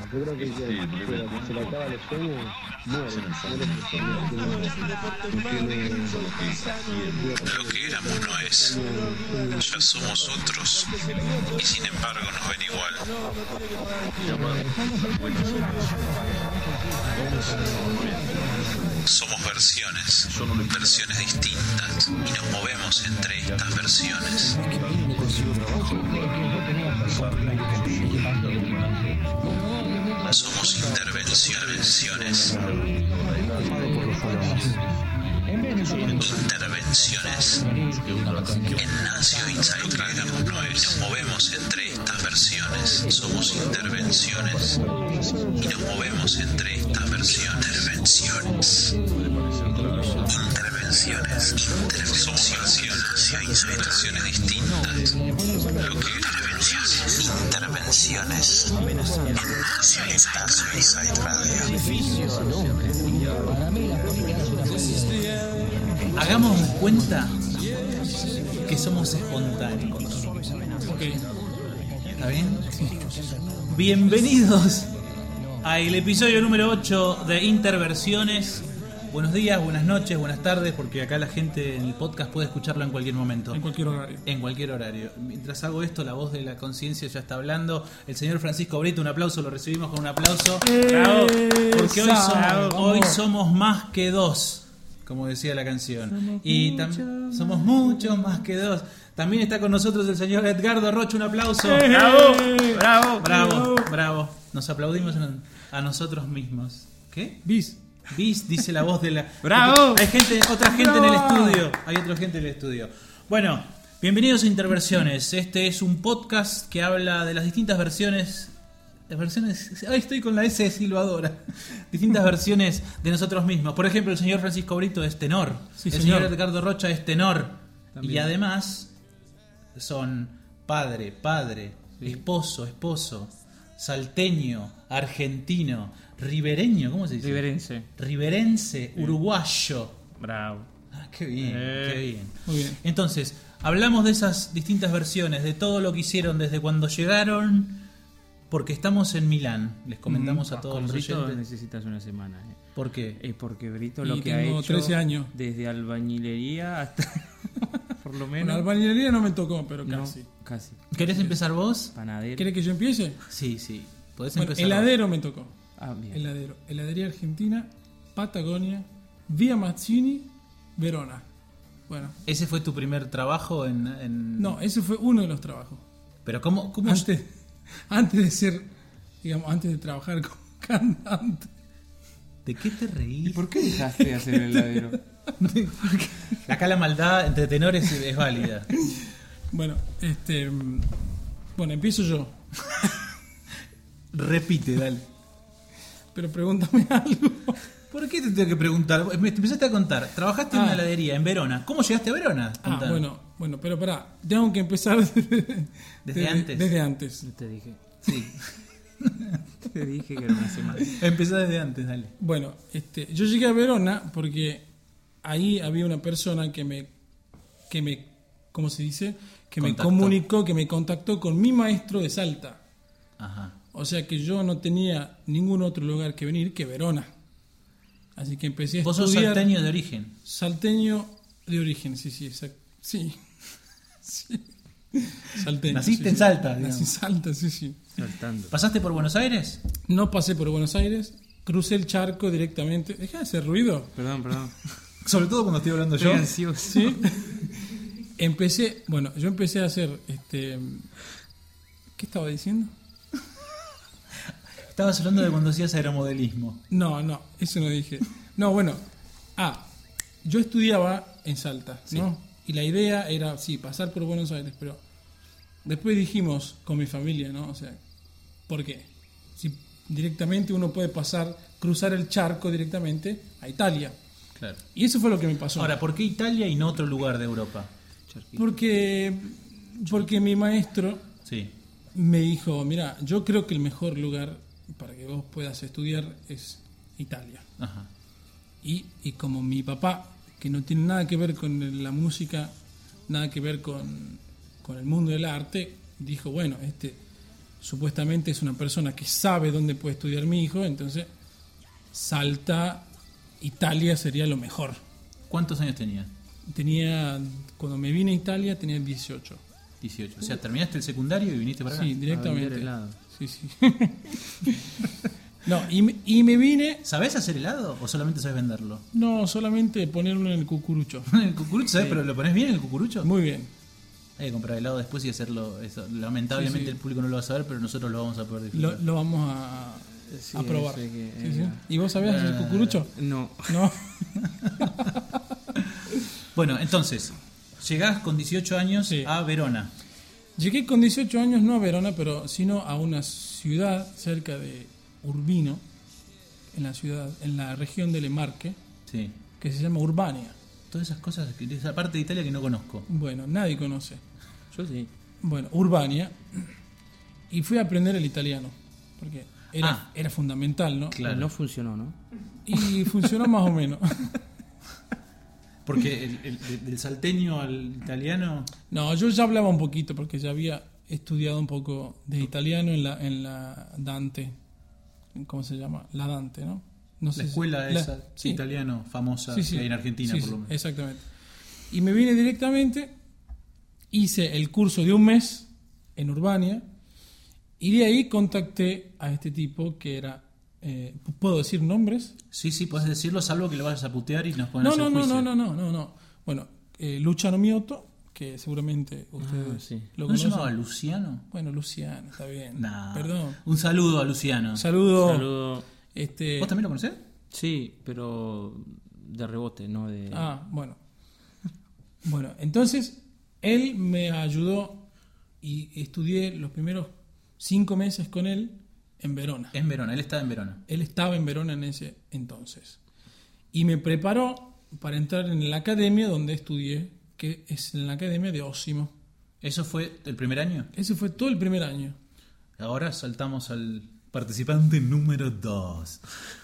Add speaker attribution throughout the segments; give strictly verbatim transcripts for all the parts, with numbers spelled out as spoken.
Speaker 1: Yo creo que el que se, se le acaba los sueños, muere.
Speaker 2: Lo que éramos no es. Ya somos otros. Y sin embargo nos ven igual. Somos versiones, versiones distintas. Y nos movemos entre estas versiones. Somos intervenciones. Intervenciones en Nacio Inside Radio. Nos movemos entre estas versiones. Somos intervenciones y nos movemos entre estas versiones. Intervenciones. Intervenciones. Somos versiones, versiones distintas. Lo que intervenciones. Intervenciones en Nacio Inside Radio.
Speaker 3: Hagamos cuenta que somos espontáneos.
Speaker 4: Ok.
Speaker 3: ¿Está bien? Sí. Bienvenidos al episodio número ocho de Interversiones. Buenos días, buenas noches, buenas tardes, porque acá la gente en el podcast puede escucharlo en cualquier momento.
Speaker 4: En cualquier horario.
Speaker 3: En cualquier horario. Mientras hago esto, la voz de la conciencia ya está hablando. El señor Francisco Brito, un aplauso, lo recibimos con un aplauso.
Speaker 4: ¡Bravo!
Speaker 3: Porque hoy somos, hoy somos más que dos, como decía la canción. Somos y tam- somos muchos más que dos. También está con nosotros el señor Edgardo Rocha, un aplauso.
Speaker 4: ¡Bravo!
Speaker 3: ¡Bravo! ¡Bravo! ¡Bravo! Nos aplaudimos a nosotros mismos. ¿Qué?
Speaker 4: Bis.
Speaker 3: Bis, dice la voz de la...
Speaker 4: ¡Bravo!
Speaker 3: Hay gente, otra gente
Speaker 4: ¡Bravo!
Speaker 3: en el estudio. Hay otra gente en el estudio. Bueno, bienvenidos a Interversiones. Este es un podcast que habla de las distintas versiones... Las versiones... Ay, estoy con la S de silbadora. Distintas versiones de nosotros mismos. Por ejemplo, el señor Francisco Brito es tenor.
Speaker 4: Sí,
Speaker 3: el
Speaker 4: señor.
Speaker 3: señor Edgardo Rocha es tenor.
Speaker 4: También.
Speaker 3: Y además son padre, padre,
Speaker 4: Sí.
Speaker 3: esposo, esposo, salteño, argentino, ribereño, ¿cómo se dice?
Speaker 5: Riverense.
Speaker 3: Riverense, uruguayo.
Speaker 5: Bravo.
Speaker 3: Ah, qué bien,
Speaker 5: Eh.
Speaker 3: qué bien.
Speaker 4: Muy bien.
Speaker 3: Entonces, hablamos de esas distintas versiones, de todo lo que hicieron desde cuando llegaron, porque estamos en Milán. Les comentamos a todos
Speaker 5: Con
Speaker 3: los
Speaker 5: Brito
Speaker 3: oyentes.
Speaker 5: necesitas una semana. Eh.
Speaker 3: ¿Por qué?
Speaker 5: Es porque Brito
Speaker 4: Y
Speaker 5: lo que ha
Speaker 4: tengo
Speaker 5: hecho
Speaker 4: trece años.
Speaker 5: desde albañilería hasta por lo
Speaker 4: Bueno,
Speaker 5: menos
Speaker 4: albañilería no me tocó, pero
Speaker 5: no,
Speaker 4: casi.
Speaker 5: casi.
Speaker 3: ¿Querés empezar vos?
Speaker 5: Panadero.
Speaker 4: ¿Querés que yo empiece?
Speaker 3: Sí, sí. Podés
Speaker 4: Bueno,
Speaker 3: empezar.
Speaker 4: heladero me tocó.
Speaker 5: Ah, bien.
Speaker 4: Heladero. Heladería Argentina, Patagonia, Vía Mazzini, Verona. Bueno,
Speaker 3: ¿Ese fue tu primer trabajo en...? en...
Speaker 4: no, ese fue uno de los trabajos.
Speaker 3: Pero ¿cómo...? cómo...
Speaker 4: Antes, antes de ser, digamos, antes de trabajar como cantante.
Speaker 3: ¿De qué te reís?
Speaker 5: ¿Y por qué dejaste de hacer el heladero?
Speaker 3: Acá la maldad entre tenores es válida.
Speaker 4: Bueno, este, mm, bueno, empiezo yo.
Speaker 3: Repite, dale.
Speaker 4: Pero pregúntame algo.
Speaker 3: ¿Por qué te tengo que preguntar? Me empezaste a contar. Trabajaste en
Speaker 4: Ah.
Speaker 3: una heladería en Verona. ¿Cómo llegaste a Verona?
Speaker 4: Ah,
Speaker 3: Contame.
Speaker 4: bueno, bueno, pero pará, tengo que empezar desde,
Speaker 3: Desde antes.
Speaker 4: Desde antes.
Speaker 5: Yo te dije.
Speaker 3: Sí.
Speaker 5: Te dije que era una semana.
Speaker 3: Empezá desde antes, dale.
Speaker 4: Bueno, este, yo llegué a Verona porque ahí había una persona que me, que me, ¿cómo se dice? Que
Speaker 3: Contactó.
Speaker 4: me comunicó, que me contactó con mi maestro de Salta.
Speaker 3: Ajá.
Speaker 4: O sea que yo no tenía ningún otro lugar que venir que Verona. Así que empecé a
Speaker 3: Vos sos
Speaker 4: estudiar.
Speaker 3: salteño de origen.
Speaker 4: Salteño de origen, sí, sí, exacto. Sí. Sí. Salteño.
Speaker 3: Naciste
Speaker 4: sí,
Speaker 3: en
Speaker 4: sí.
Speaker 3: Salta,
Speaker 4: Nací en
Speaker 3: digamos.
Speaker 4: Salta, sí, sí.
Speaker 5: Saltando.
Speaker 3: ¿Pasaste por Buenos Aires?
Speaker 4: No pasé por Buenos Aires, crucé el charco directamente. Deja de hacer ruido.
Speaker 5: Perdón, perdón.
Speaker 3: Sobre todo cuando estoy hablando
Speaker 5: Estoy
Speaker 3: yo.
Speaker 5: ansioso.
Speaker 4: Sí. Empecé, bueno, yo empecé a hacer este ¿qué estaba diciendo?
Speaker 3: Estabas hablando de cuando hacías aeromodelismo.
Speaker 4: No, no, eso no dije. No, bueno. Ah, yo estudiaba en Salta, ¿no? Y la idea era, sí, pasar por Buenos Aires, pero después dijimos con mi familia, ¿no? O sea, ¿por qué? Si directamente uno puede pasar, cruzar el charco directamente a Italia.
Speaker 3: Claro.
Speaker 4: Y eso fue lo que me pasó.
Speaker 3: Ahora, ¿por qué Italia y no otro lugar de Europa?
Speaker 4: Porque, porque mi maestro
Speaker 3: Sí.
Speaker 4: me dijo, mira, yo creo que el mejor lugar para que vos puedas estudiar es Italia.
Speaker 3: Ajá.
Speaker 4: Y, y como mi papá, que no tiene nada que ver con la música, nada que ver con, con el mundo del arte, dijo, bueno, este supuestamente es una persona que sabe dónde puede estudiar mi hijo, entonces Salta, Italia sería lo mejor.
Speaker 3: ¿Cuántos años tenías?
Speaker 4: Tenía, cuando me vine a Italia tenía dieciocho.
Speaker 3: dieciocho. O sea, terminaste el secundario y viniste para acá.
Speaker 4: Sí,
Speaker 5: A
Speaker 4: directamente.
Speaker 5: vender helado.
Speaker 4: Sí, sí. No, y, me- y me vine,
Speaker 3: ¿Sabés hacer helado o solamente sabes venderlo?
Speaker 4: no solamente ponerlo en el cucurucho.
Speaker 3: El cucurucho, ¿sabes? Pero lo pones bien el cucurucho.
Speaker 4: Muy bien.
Speaker 3: Hay que comprar helado después y hacerlo. Eso. Lamentablemente
Speaker 4: Sí, sí.
Speaker 3: el público no lo va a saber, pero nosotros lo vamos a poder
Speaker 4: Lo,
Speaker 3: disfrutar.
Speaker 4: lo vamos a,
Speaker 5: Sí,
Speaker 4: a probar.
Speaker 5: ese que
Speaker 4: Sí, sí.
Speaker 5: era.
Speaker 4: ¿Y vos sabías hacer cucurucho?
Speaker 5: No.
Speaker 4: No.
Speaker 3: Bueno, entonces, llegás con dieciocho años
Speaker 4: Sí.
Speaker 3: a Verona.
Speaker 4: Llegué con dieciocho años no a Verona, pero sino a una ciudad cerca de Urbino, en la ciudad, en la región de Le Marche,
Speaker 3: Sí.
Speaker 4: que se llama Urbania.
Speaker 3: Todas esas cosas, que- de esa parte de Italia que no conozco.
Speaker 4: Bueno, nadie conoce.
Speaker 5: Yo sí.
Speaker 4: Bueno, Urbania. Y fui a aprender el italiano, porque era,
Speaker 3: Ah.
Speaker 4: era fundamental, ¿no?
Speaker 3: Claro.
Speaker 5: No funcionó, ¿no?
Speaker 4: Y funcionó más o menos.
Speaker 3: Porque el- el- de- del salteño al italiano.
Speaker 4: No, yo ya hablaba un poquito porque ya había estudiado un poco de italiano en la, en la Dante. ¿Cómo se llama? La Dante, ¿no? No
Speaker 3: La
Speaker 4: sé si-
Speaker 3: escuela
Speaker 4: la-
Speaker 3: esa
Speaker 4: sí.
Speaker 3: italiano famosa
Speaker 4: Sí, sí.
Speaker 3: que hay en Argentina,
Speaker 4: Sí,
Speaker 3: por lo
Speaker 4: sí,
Speaker 3: menos.
Speaker 4: exactamente. Y me vine directamente, hice el curso de un mes en Urbania y de ahí contacté a este tipo que era, eh, ¿puedo decir nombres?
Speaker 3: Sí, sí, puedes decirlo, salvo que lo vayas a putear y nos ponen
Speaker 4: No,
Speaker 3: a hacer
Speaker 4: no, no,
Speaker 3: juicio.
Speaker 4: no, no, no, no, no. Bueno, eh, Luciano Miotto, que seguramente ustedes
Speaker 5: Ah, sí.
Speaker 4: lo
Speaker 3: ¿No se
Speaker 4: conocen.
Speaker 3: llamaba Luciano?
Speaker 4: Bueno, Luciano, está bien.
Speaker 3: Nah.
Speaker 4: Perdón.
Speaker 3: Un saludo a Luciano.
Speaker 4: Saludo.
Speaker 5: Saludo.
Speaker 4: Este,
Speaker 3: ¿Vos también lo conocés?
Speaker 5: Sí, pero de rebote, no de.
Speaker 4: Ah, bueno. Bueno, entonces él me ayudó y estudié los primeros cinco meses con él en Verona.
Speaker 3: En Verona, él estaba en Verona.
Speaker 4: Él estaba en Verona en ese entonces. Y me preparó para entrar en la academia donde estudié, que es en la academia de Osimo.
Speaker 3: ¿Eso fue el primer año?
Speaker 4: Ese fue todo el primer año.
Speaker 3: Ahora saltamos al participante número dos.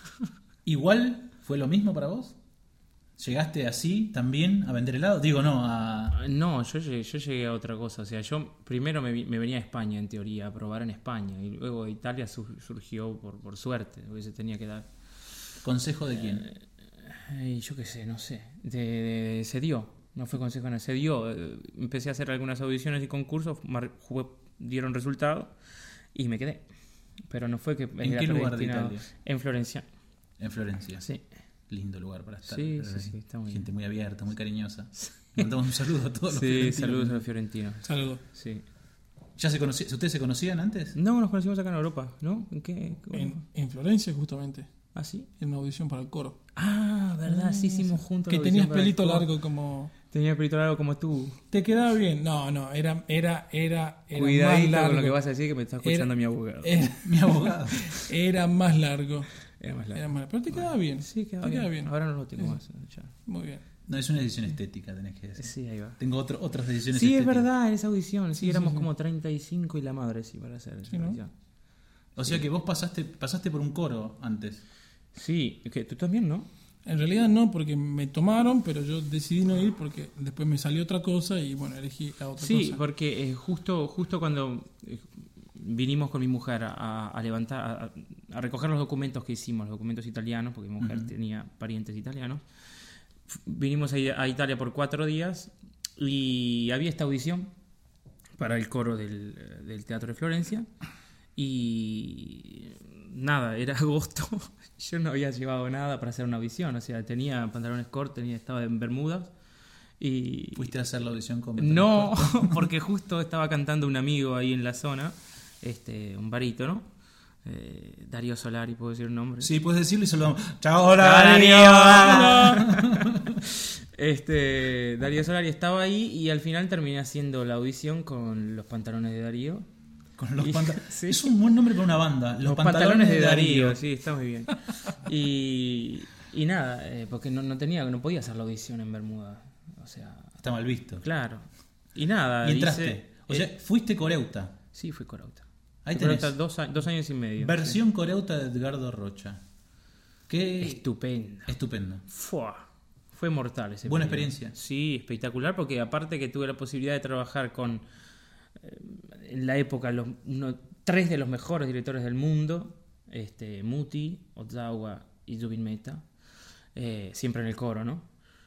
Speaker 3: ¿Igual fue lo mismo para vos? ¿Llegaste así también a vender helado? Digo, no, a...
Speaker 5: No, yo llegué, yo llegué a otra cosa. O sea, yo primero me, vi- me venía a España, en teoría, a probar en España. Y luego Italia sur- surgió por, por suerte, porque se tenía que dar.
Speaker 3: ¿Consejo de quién?
Speaker 5: Eh, yo qué sé, no sé. De- de- se dio. No fue consejo, no se dio. Eh, Empecé a hacer algunas audiciones y concursos, mar- jugué- dieron resultado y me quedé. Pero no fue que.
Speaker 3: ¿En
Speaker 5: era
Speaker 3: qué lugar de
Speaker 5: predestinado.
Speaker 3: Italia?
Speaker 5: En Florencia.
Speaker 3: En Florencia.
Speaker 5: Sí.
Speaker 3: Lindo lugar para estar.
Speaker 5: Sí,
Speaker 3: Pero
Speaker 5: sí, sí, está muy
Speaker 3: Gente
Speaker 5: bien.
Speaker 3: muy abierta, muy cariñosa. Mandamos un saludo a todos los
Speaker 5: Sí,
Speaker 3: fiorentinos.
Speaker 5: saludos a los fiorentinos.
Speaker 4: Saludos.
Speaker 5: Sí.
Speaker 3: ¿Ya se conocían? ¿Ustedes se conocían antes?
Speaker 5: No, nos conocimos acá en Europa, ¿no? ¿En qué? ¿Cómo?
Speaker 4: En, en Florencia, justamente.
Speaker 5: ¿Ah, sí?
Speaker 4: En una audición para el coro.
Speaker 5: Ah, verdad, sí hicimos juntos.
Speaker 4: Que
Speaker 5: la
Speaker 4: tenías
Speaker 5: audición para el
Speaker 4: pelito
Speaker 5: coro.
Speaker 4: largo como...
Speaker 5: Tenía pelito largo como tú.
Speaker 4: ¿Te quedaba bien? No, no, era, era, era, era
Speaker 5: Cuidadito
Speaker 4: más largo.
Speaker 5: con lo que vas a decir, que me está escuchando
Speaker 4: Era-
Speaker 5: mi abogado.
Speaker 4: Era,
Speaker 3: Mi abogado.
Speaker 4: era más largo.
Speaker 5: Era más largo.
Speaker 4: Era más- pero te quedaba bien.
Speaker 5: Sí, quedaba
Speaker 4: te
Speaker 5: bien.
Speaker 4: quedaba bien.
Speaker 5: Ahora no lo tengo
Speaker 4: Sí.
Speaker 5: más. Ya.
Speaker 4: Muy bien.
Speaker 3: No, es una decisión estética, tenés que decir.
Speaker 5: Sí, ahí va.
Speaker 3: Tengo otro, otras decisiones
Speaker 5: Sí, es
Speaker 3: estéticas.
Speaker 5: verdad, en esa audición. Sí,
Speaker 4: Sí,
Speaker 5: éramos
Speaker 4: sí, sí.
Speaker 5: como treinta y cinco y la madre, sí, para hacer esa
Speaker 4: Sí, ¿no?
Speaker 5: audición.
Speaker 3: O sea que vos pasaste, pasaste por un coro antes.
Speaker 5: Sí, que tú también, ¿no?
Speaker 4: En realidad no, porque me tomaron, pero yo decidí no ir porque después me salió otra cosa y bueno, elegí la otra
Speaker 5: Sí,
Speaker 4: cosa.
Speaker 5: porque eh, justo justo cuando eh, vinimos con mi mujer a, a levantar, a, a recoger los documentos que hicimos, los documentos italianos, porque mi mujer
Speaker 3: Ujú.
Speaker 5: tenía parientes italianos, f- vinimos a, a Italia por cuatro días y había esta audición para el coro del, del Teatro de Florencia y nada, era agosto, yo no había llevado nada para hacer una audición, o sea, tenía pantalones cortos, tenía, estaba en bermudas y...
Speaker 3: ¿Fuiste a hacer la audición con
Speaker 5: No, porque justo estaba cantando un amigo ahí en la zona, este, un barítono, eh, Darío Solari, ¿puedo decir un nombre?
Speaker 3: Sí, puedes decirlo y saludamos. ¡Chao,
Speaker 5: Darío!
Speaker 3: Darío!
Speaker 5: Este, Darío Solari estaba ahí y al final terminé haciendo la audición con los pantalones de Darío.
Speaker 3: Con los
Speaker 5: Y-
Speaker 3: panta-
Speaker 5: sí.
Speaker 3: Es un buen nombre para una banda. Los,
Speaker 5: Los pantalones, de Darío, sí, está muy bien. Y, y nada, eh, porque no, no tenía, no podía hacer la audición en Bermuda. O sea,
Speaker 3: Está mal visto.
Speaker 5: claro. Y nada,
Speaker 3: Y entraste.
Speaker 5: hice-
Speaker 3: O sea,
Speaker 5: eh,
Speaker 3: fuiste coreuta.
Speaker 5: sí, fui corauta.
Speaker 3: Ahí
Speaker 5: Fui
Speaker 3: tenés.
Speaker 5: corauta dos, a- dos años y medio.
Speaker 3: Versión coreuta de Edgardo Rocha. Qué
Speaker 5: Estupendo.
Speaker 3: estupendo.
Speaker 5: Fua. Fue mortal ese
Speaker 3: Buena
Speaker 5: periodo.
Speaker 3: experiencia.
Speaker 5: Sí, espectacular, porque aparte que tuve la posibilidad de trabajar con, eh, en la época, los, uno- tres de los mejores directores del mundo, este, Muti, Ozawa y Zubin Mehta, eh, siempre en el coro, ¿no?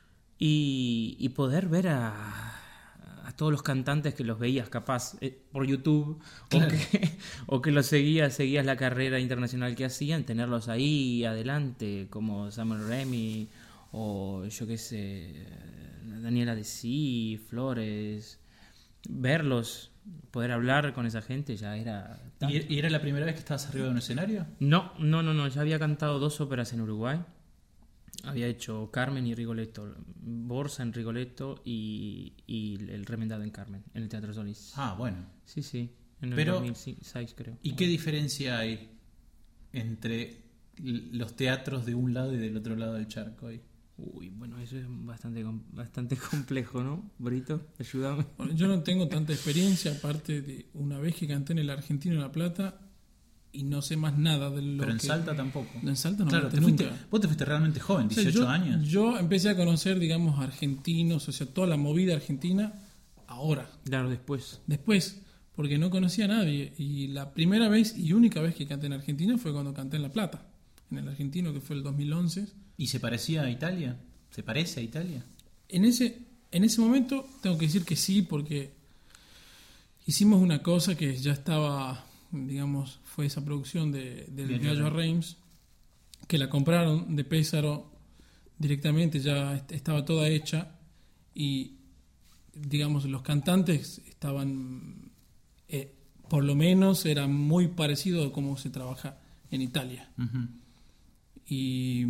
Speaker 5: Y, y poder ver a, a todos los cantantes que los veías capaz eh, por YouTube, claro. o, que, o que los seguías, seguías la carrera internacional que hacían, tenerlos ahí adelante, como Samuel Remy, o yo qué sé, Daniela de Sí, Flores, verlos, poder hablar con esa gente ya era...
Speaker 3: ¿Y, ¿Y era la primera vez que estabas arriba de un escenario?
Speaker 5: No, no, no, no, ya había cantado dos óperas en Uruguay. Había hecho Carmen y Rigoletto, Borsa en Rigoletto y, y El Remendado en Carmen, en el Teatro Solís.
Speaker 3: Ah, bueno.
Speaker 5: Sí, sí, en el
Speaker 3: Pero,
Speaker 5: dos mil seis creo.
Speaker 3: ¿Y qué diferencia hay entre los teatros de un lado y del otro lado del charco ahí?
Speaker 5: Uy, bueno, eso es bastante bastante complejo, ¿no? Brito, ayúdame.
Speaker 4: Bueno, yo no tengo tanta experiencia, aparte de una vez que canté en el Argentino en La Plata y no sé más nada de lo
Speaker 3: Pero en
Speaker 4: que...
Speaker 3: Salta tampoco.
Speaker 4: En Salta no
Speaker 3: claro,
Speaker 4: canté
Speaker 3: te fuiste,
Speaker 4: nunca.
Speaker 3: vos te fuiste realmente joven,
Speaker 4: O sea,
Speaker 3: dieciocho
Speaker 4: yo,
Speaker 3: años.
Speaker 4: Yo empecé a conocer, digamos, argentinos, o sea, toda la movida argentina ahora.
Speaker 5: Claro, después.
Speaker 4: Después, porque no conocía a nadie. Y la primera vez y única vez que canté en Argentina fue cuando canté en La Plata, en el Argentino, que fue el dos mil once.
Speaker 3: ¿Y se parecía a Italia? ¿Se parece a Italia?
Speaker 4: En ese, en ese momento tengo que decir que sí, porque hicimos una cosa que ya estaba, digamos, fue esa producción de, del Viaggio a Reims, que la compraron de Pesaro directamente, ya est- estaba toda hecha, y digamos los cantantes estaban, eh, por lo menos era muy parecido a cómo se trabaja en Italia.
Speaker 3: Uh-huh.
Speaker 4: Y...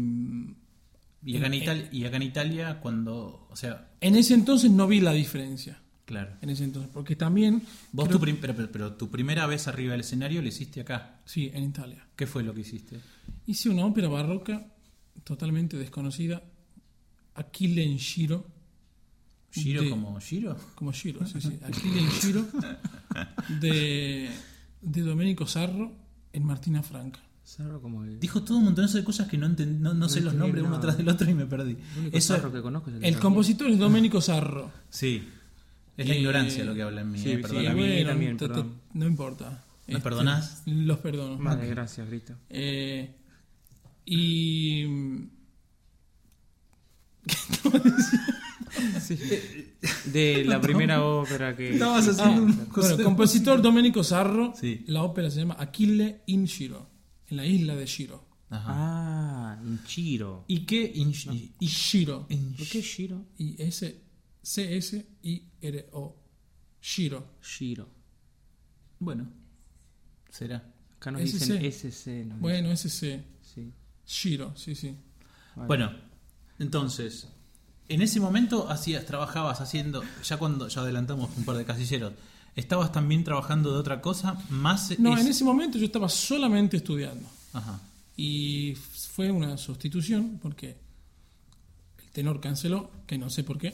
Speaker 3: Y acá, en
Speaker 4: en,
Speaker 3: Italia, y acá en Italia, cuando, o sea...
Speaker 4: En ese entonces no vi la diferencia.
Speaker 3: Claro.
Speaker 4: En ese entonces, porque también...
Speaker 3: Vos
Speaker 4: creo,
Speaker 3: tu prim- pero, pero, pero tu primera vez arriba del escenario la hiciste acá.
Speaker 4: Sí, en Italia.
Speaker 3: ¿Qué fue lo que hiciste?
Speaker 4: Hice una ópera barroca totalmente desconocida, Achille en Giro.
Speaker 3: ¿Giro
Speaker 4: de-
Speaker 3: como Giro?
Speaker 4: Como Giro, sí, sí. Achille en Giro, de, de Domenico Sarro en Martina Franca.
Speaker 5: Sarro como el...
Speaker 3: Dijo todo un montón de cosas que no, enten- no, no sé los
Speaker 5: entendí
Speaker 3: nombres uno
Speaker 5: nada.
Speaker 3: tras del otro y me perdí.
Speaker 5: El único
Speaker 3: Eso,
Speaker 5: Sarro que conozco es el,
Speaker 4: El
Speaker 5: de
Speaker 4: compositor es Domenico Sarro.
Speaker 3: sí, es la
Speaker 4: Eh,
Speaker 3: ignorancia lo que habla en mí.
Speaker 5: sí,
Speaker 3: eh,
Speaker 5: sí,
Speaker 3: perdóname.
Speaker 5: a mí
Speaker 4: bueno,
Speaker 5: también,
Speaker 4: te- te-
Speaker 5: perdón.
Speaker 4: no importa.
Speaker 3: ¿Me perdonás?
Speaker 4: Los perdono.
Speaker 5: Madre, gracias, Grito.
Speaker 4: Eh, y...
Speaker 5: Sí. De la primera ópera que...
Speaker 3: Estabas haciendo
Speaker 4: Ah,
Speaker 3: un
Speaker 4: bueno, compositor Domenico Sarro.
Speaker 3: Sí.
Speaker 4: La ópera se llama Achille in Giro, en la isla de Giro.
Speaker 3: Ajá.
Speaker 5: Ah, un Chiro.
Speaker 3: ¿Y qué? inch- y-
Speaker 4: Y Giro.
Speaker 3: in-
Speaker 5: ¿Por qué Shiro?
Speaker 4: Y S C S I R O. Giro.
Speaker 5: Shiro.
Speaker 3: Bueno, será.
Speaker 5: Acá nos
Speaker 4: S C.
Speaker 5: dicen S C. nos
Speaker 4: Bueno, S C.
Speaker 5: dicen. Sí.
Speaker 4: Giro, sí, sí.
Speaker 5: Vale.
Speaker 3: Bueno, entonces, en ese momento hacías, trabajabas haciendo, ya cuando ya adelantamos un par de casilleros, ¿estabas también trabajando de otra cosa? Más
Speaker 4: No,
Speaker 3: es-
Speaker 4: en ese momento yo estaba solamente estudiando.
Speaker 3: Ajá.
Speaker 4: Y fue una sustitución porque el tenor canceló, que no sé por qué.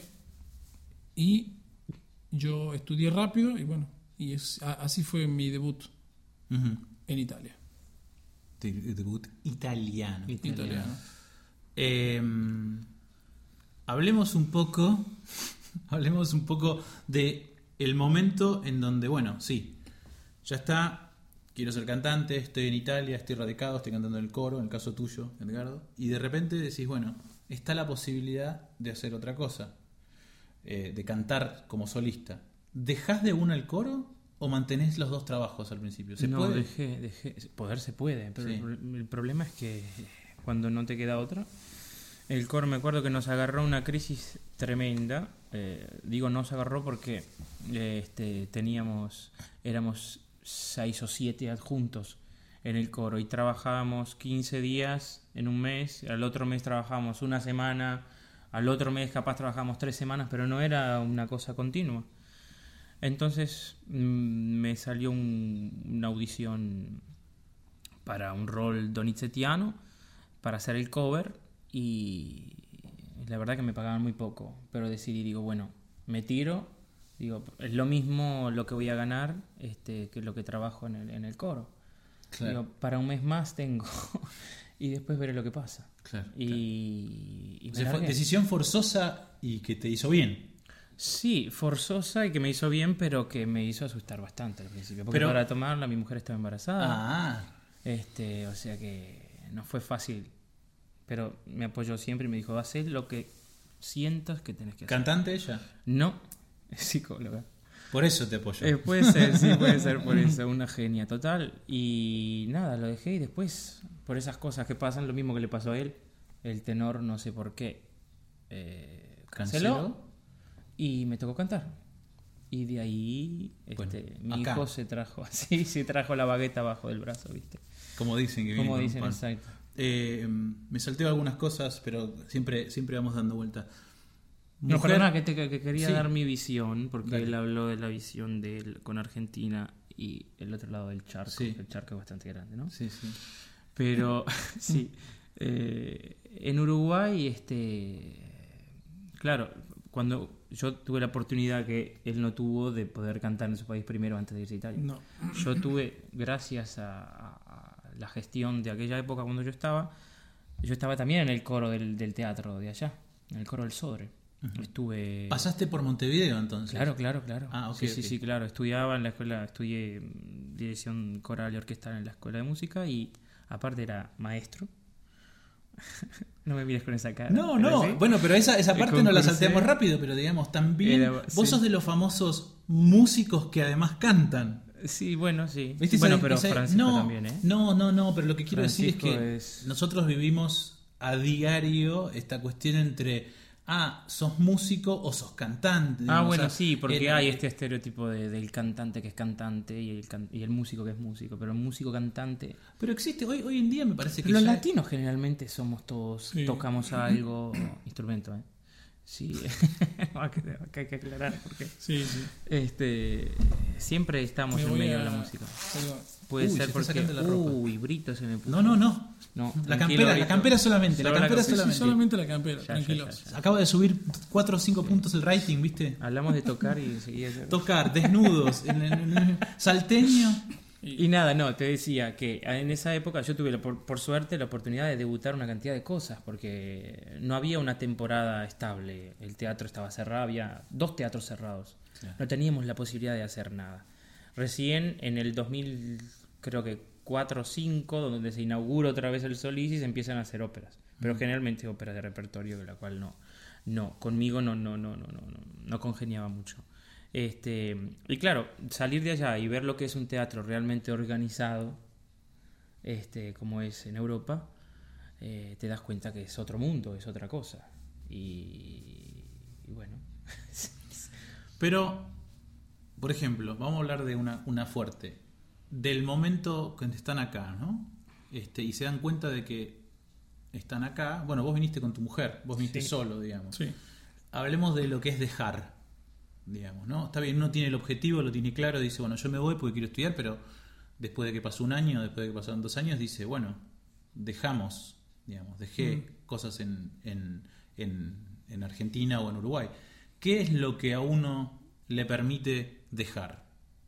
Speaker 4: Y yo estudié rápido y bueno, y es, a- así fue mi debut
Speaker 3: Ujú.
Speaker 4: en Italia.
Speaker 3: De- de- Debut italiano.
Speaker 4: Italiano.
Speaker 3: Eh, hablemos un poco, hablemos un poco de el momento en donde, bueno, sí, ya está, quiero ser cantante, estoy en Italia, estoy radicado, estoy cantando en el coro, en el caso tuyo, Edgardo, y de repente decís, bueno, está la posibilidad de hacer otra cosa, eh, de cantar como solista. ¿Dejás de una el coro o mantenés los dos trabajos al principio? ¿Se
Speaker 5: no,
Speaker 3: puede?
Speaker 5: dejé, dejé. Poder se puede, pero
Speaker 3: Sí.
Speaker 5: el, pro- el problema es que cuando no te queda otra. El coro, me acuerdo que nos agarró una crisis tremenda. Eh, digo, nos agarró porque eh, este, teníamos, éramos seis o siete adjuntos en el coro y trabajábamos quince días en un mes, al otro mes trabajábamos una semana, al otro mes capaz trabajábamos tres semanas, pero no era una cosa continua. Entonces mm, me salió un- una audición para un rol donizettiano, para hacer el cover, y la verdad que me pagaban muy poco, pero decidí, digo, bueno, me tiro, digo, es lo mismo lo que voy a ganar este, que lo que trabajo en el, en el coro.
Speaker 3: Claro.
Speaker 5: Digo, para un mes más tengo y después veré lo que pasa.
Speaker 3: Claro,
Speaker 5: Y, y
Speaker 3: O
Speaker 5: me
Speaker 3: sea, fue
Speaker 5: largué.
Speaker 3: decisión forzosa y que te hizo bien.
Speaker 5: Sí, forzosa y que me hizo bien, pero que me hizo asustar bastante al principio. Porque
Speaker 3: Pero-
Speaker 5: para tomarla mi mujer estaba embarazada.
Speaker 3: Ah,
Speaker 5: Este, o sea que no fue fácil. Pero me apoyó siempre y me dijo, haz lo que sientas que tenés que hacer.
Speaker 3: ¿cantante ella?
Speaker 5: No, es psicóloga.
Speaker 3: Por eso te apoyo.
Speaker 5: Eh, puede ser, sí, puede ser por eso, una genia total. Y nada, lo dejé y después, por esas cosas que pasan, lo mismo que le pasó a él, el tenor, no sé por qué, eh, canceló,
Speaker 3: ¿Canceló?
Speaker 5: y me tocó cantar. Y de ahí,
Speaker 3: Bueno,
Speaker 5: este, mi
Speaker 3: acá.
Speaker 5: hijo se trajo, así, se trajo la bagueta abajo del brazo, ¿viste?
Speaker 3: Como dicen que viene
Speaker 5: Como
Speaker 3: con un
Speaker 5: dicen,
Speaker 3: pan.
Speaker 5: exacto.
Speaker 3: Eh, me salteo algunas cosas, pero siempre, siempre vamos dando vuelta.
Speaker 5: No,
Speaker 3: Mujer-
Speaker 5: perdona, que, te, que quería
Speaker 3: Sí.
Speaker 5: dar mi visión, porque
Speaker 3: Dale.
Speaker 5: él habló de la visión de él con Argentina y el otro lado del charco.
Speaker 3: Sí.
Speaker 5: El charco es bastante grande, ¿no?
Speaker 3: Sí, sí.
Speaker 5: Pero, sí. eh, en Uruguay, este. Claro, cuando yo tuve la oportunidad que él no tuvo de poder cantar en su país primero antes de irse a Italia.
Speaker 4: No.
Speaker 5: Yo tuve, gracias a, a- a la gestión de aquella época cuando yo estaba, yo estaba también en el coro del, del teatro de allá, en el coro del Sodre. Estuve.
Speaker 3: ¿Pasaste por Montevideo entonces?
Speaker 5: Claro, claro, claro.
Speaker 3: Ah, ok,
Speaker 5: sí, sí,
Speaker 3: ok.
Speaker 5: sí, claro. Estudiaba en la escuela, estudié mm, dirección coral y orquestal en la escuela de música y aparte era maestro. No me mires con esa cara.
Speaker 3: No,
Speaker 5: pero
Speaker 3: no.
Speaker 5: sí.
Speaker 3: Bueno, pero esa, esa
Speaker 5: Eh,
Speaker 3: parte no la
Speaker 5: concursé.
Speaker 3: salteamos rápido, pero digamos, también
Speaker 5: Era-
Speaker 3: vos
Speaker 5: sí.
Speaker 3: sos de los famosos músicos que además cantan.
Speaker 5: Sí, bueno, sí.
Speaker 3: ¿Viste?
Speaker 5: Bueno,
Speaker 3: Esa-
Speaker 5: pero
Speaker 3: esa-
Speaker 5: Francisco
Speaker 3: no,
Speaker 5: también, ¿eh?
Speaker 3: No, no, no, pero lo que quiero decir es
Speaker 5: Francisco
Speaker 3: que
Speaker 5: es-
Speaker 3: nosotros vivimos a diario esta cuestión entre, ah, sos músico o sos cantante.
Speaker 5: Ah,
Speaker 3: digamos,
Speaker 5: bueno,
Speaker 3: o sea,
Speaker 5: sí, porque
Speaker 3: era-
Speaker 5: hay este estereotipo de- del cantante que es cantante y el, can- y el músico que es músico, pero el músico cantante.
Speaker 3: Pero existe, hoy, hoy en día me parece que
Speaker 5: Los
Speaker 3: ya-
Speaker 5: latinos generalmente somos todos,
Speaker 4: Sí.
Speaker 5: tocamos algo, instrumento, ¿eh? Sí, acá hay que aclarar porque
Speaker 4: Sí, sí.
Speaker 5: este siempre estamos
Speaker 4: Me
Speaker 5: en
Speaker 4: voy
Speaker 5: medio
Speaker 4: a-
Speaker 5: de la música.
Speaker 4: Perdón.
Speaker 5: Puede
Speaker 3: Uy, se
Speaker 5: ser
Speaker 3: está
Speaker 5: porque
Speaker 3: sacando la ropa.
Speaker 5: uy, Brito se me puso.
Speaker 3: No, no, no.
Speaker 5: No,
Speaker 3: La
Speaker 5: tranquilo,
Speaker 3: campera, la
Speaker 5: Brito.
Speaker 3: campera solamente, la
Speaker 5: Solo
Speaker 3: campera
Speaker 5: campera.
Speaker 3: solamente.
Speaker 4: Solamente la campera,
Speaker 5: Ya, ya,
Speaker 4: tranquilos.
Speaker 5: ya, ya.
Speaker 3: Acaba de subir cuatro o cinco puntos el rating, ¿viste?
Speaker 5: Hablamos de tocar y seguía.
Speaker 3: Tocar, desnudos, en, en- en- salteño.
Speaker 5: Y nada, no, te decía que en esa época yo tuve, la- por, por suerte, la oportunidad de debutar una cantidad de cosas, porque no había una temporada estable. El teatro estaba cerrado, había dos teatros cerrados.
Speaker 3: Claro.
Speaker 5: No teníamos la posibilidad de hacer nada. Recién en el dos mil, creo que cuatro o cinco, donde se inaugura otra vez el Solís y se empiezan a hacer óperas. Pero generalmente óperas de repertorio, la cual no, no, conmigo no, no, no, no, no, no, no congeniaba mucho. Este, y claro, salir de allá y ver lo que es un teatro realmente organizado, este, como es en Europa, eh, te das cuenta que es otro mundo, es otra cosa. Y, y bueno.
Speaker 3: Pero, por ejemplo, vamos a hablar de una, una fuerte. Del momento que están acá, ¿no? Este, y se dan cuenta de que están acá. Bueno, vos viniste con tu mujer, vos viniste
Speaker 5: Sí.
Speaker 3: solo, digamos.
Speaker 4: Sí.
Speaker 3: Hablemos de lo que es dejar, digamos, ¿no? Está bien, uno tiene el objetivo, lo tiene claro, dice, bueno, yo me voy porque quiero estudiar, pero después de que pasó un año, después de que pasaron dos años, dice, bueno, dejamos, digamos, dejé
Speaker 4: Mm.
Speaker 3: cosas en, en, en, en Argentina o en Uruguay. ¿Qué es lo que a uno le permite dejar?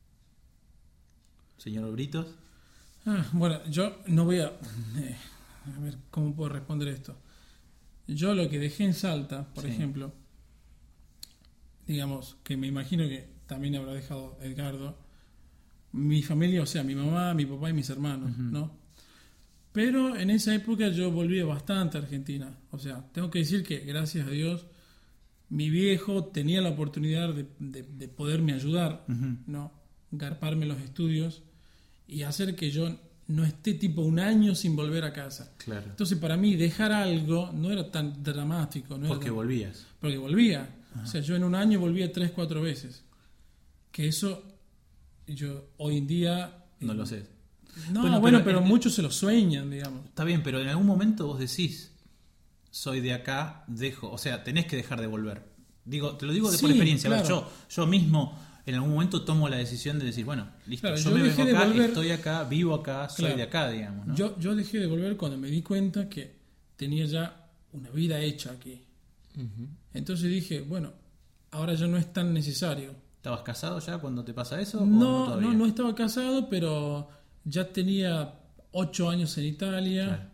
Speaker 3: Señor Britos.
Speaker 4: Ah, bueno, yo no voy a... eh, a ver cómo puedo responder esto. Yo lo que dejé en Salta, por
Speaker 3: Sí.
Speaker 4: ejemplo, digamos, que me imagino que también habrá dejado Edgardo, mi familia, o sea, mi mamá, mi papá y mis hermanos,
Speaker 3: Ujú.
Speaker 4: ¿no? Pero en esa época yo volví bastante a Argentina. O sea, tengo que decir que, gracias a Dios, mi viejo tenía la oportunidad de, de- de poderme ayudar,
Speaker 3: Ujú.
Speaker 4: ¿no? Garparme los estudios y hacer que yo no esté tipo un año sin volver a casa.
Speaker 3: Claro.
Speaker 4: Entonces, para mí, dejar algo no era tan dramático. No era
Speaker 3: Porque
Speaker 4: tan-
Speaker 3: volvías.
Speaker 4: porque volvía. O sea, yo en un año volvía tres, cuatro veces. Que eso, yo hoy en día...
Speaker 3: No lo sé.
Speaker 4: No,
Speaker 3: Bueno,
Speaker 4: bueno,
Speaker 3: pero
Speaker 4: pero,
Speaker 3: el-
Speaker 4: muchos se lo sueñan, digamos.
Speaker 3: Está bien, pero en algún momento vos decís, soy de acá, dejo, o sea, tenés que dejar de volver. Digo, te lo digo de por
Speaker 4: Sí,
Speaker 3: experiencia. A ver,
Speaker 4: claro.
Speaker 3: yo, yo mismo en algún momento tomo la decisión de decir, bueno, listo,
Speaker 4: Claro,
Speaker 3: yo,
Speaker 4: yo
Speaker 3: me
Speaker 4: dejé
Speaker 3: vengo
Speaker 4: de
Speaker 3: acá,
Speaker 4: volver-
Speaker 3: estoy acá, vivo acá, soy
Speaker 4: Claro.
Speaker 3: de acá, digamos, ¿no?
Speaker 4: Yo, yo dejé de volver cuando me di cuenta que tenía ya una vida hecha aquí.
Speaker 5: Ujú.
Speaker 4: Entonces dije, bueno, ahora ya no es tan necesario.
Speaker 3: ¿Estabas casado ya cuando te pasa eso? o
Speaker 4: No,
Speaker 3: todavía?
Speaker 4: no, no estaba casado, pero ya tenía ocho años en Italia.
Speaker 3: Claro.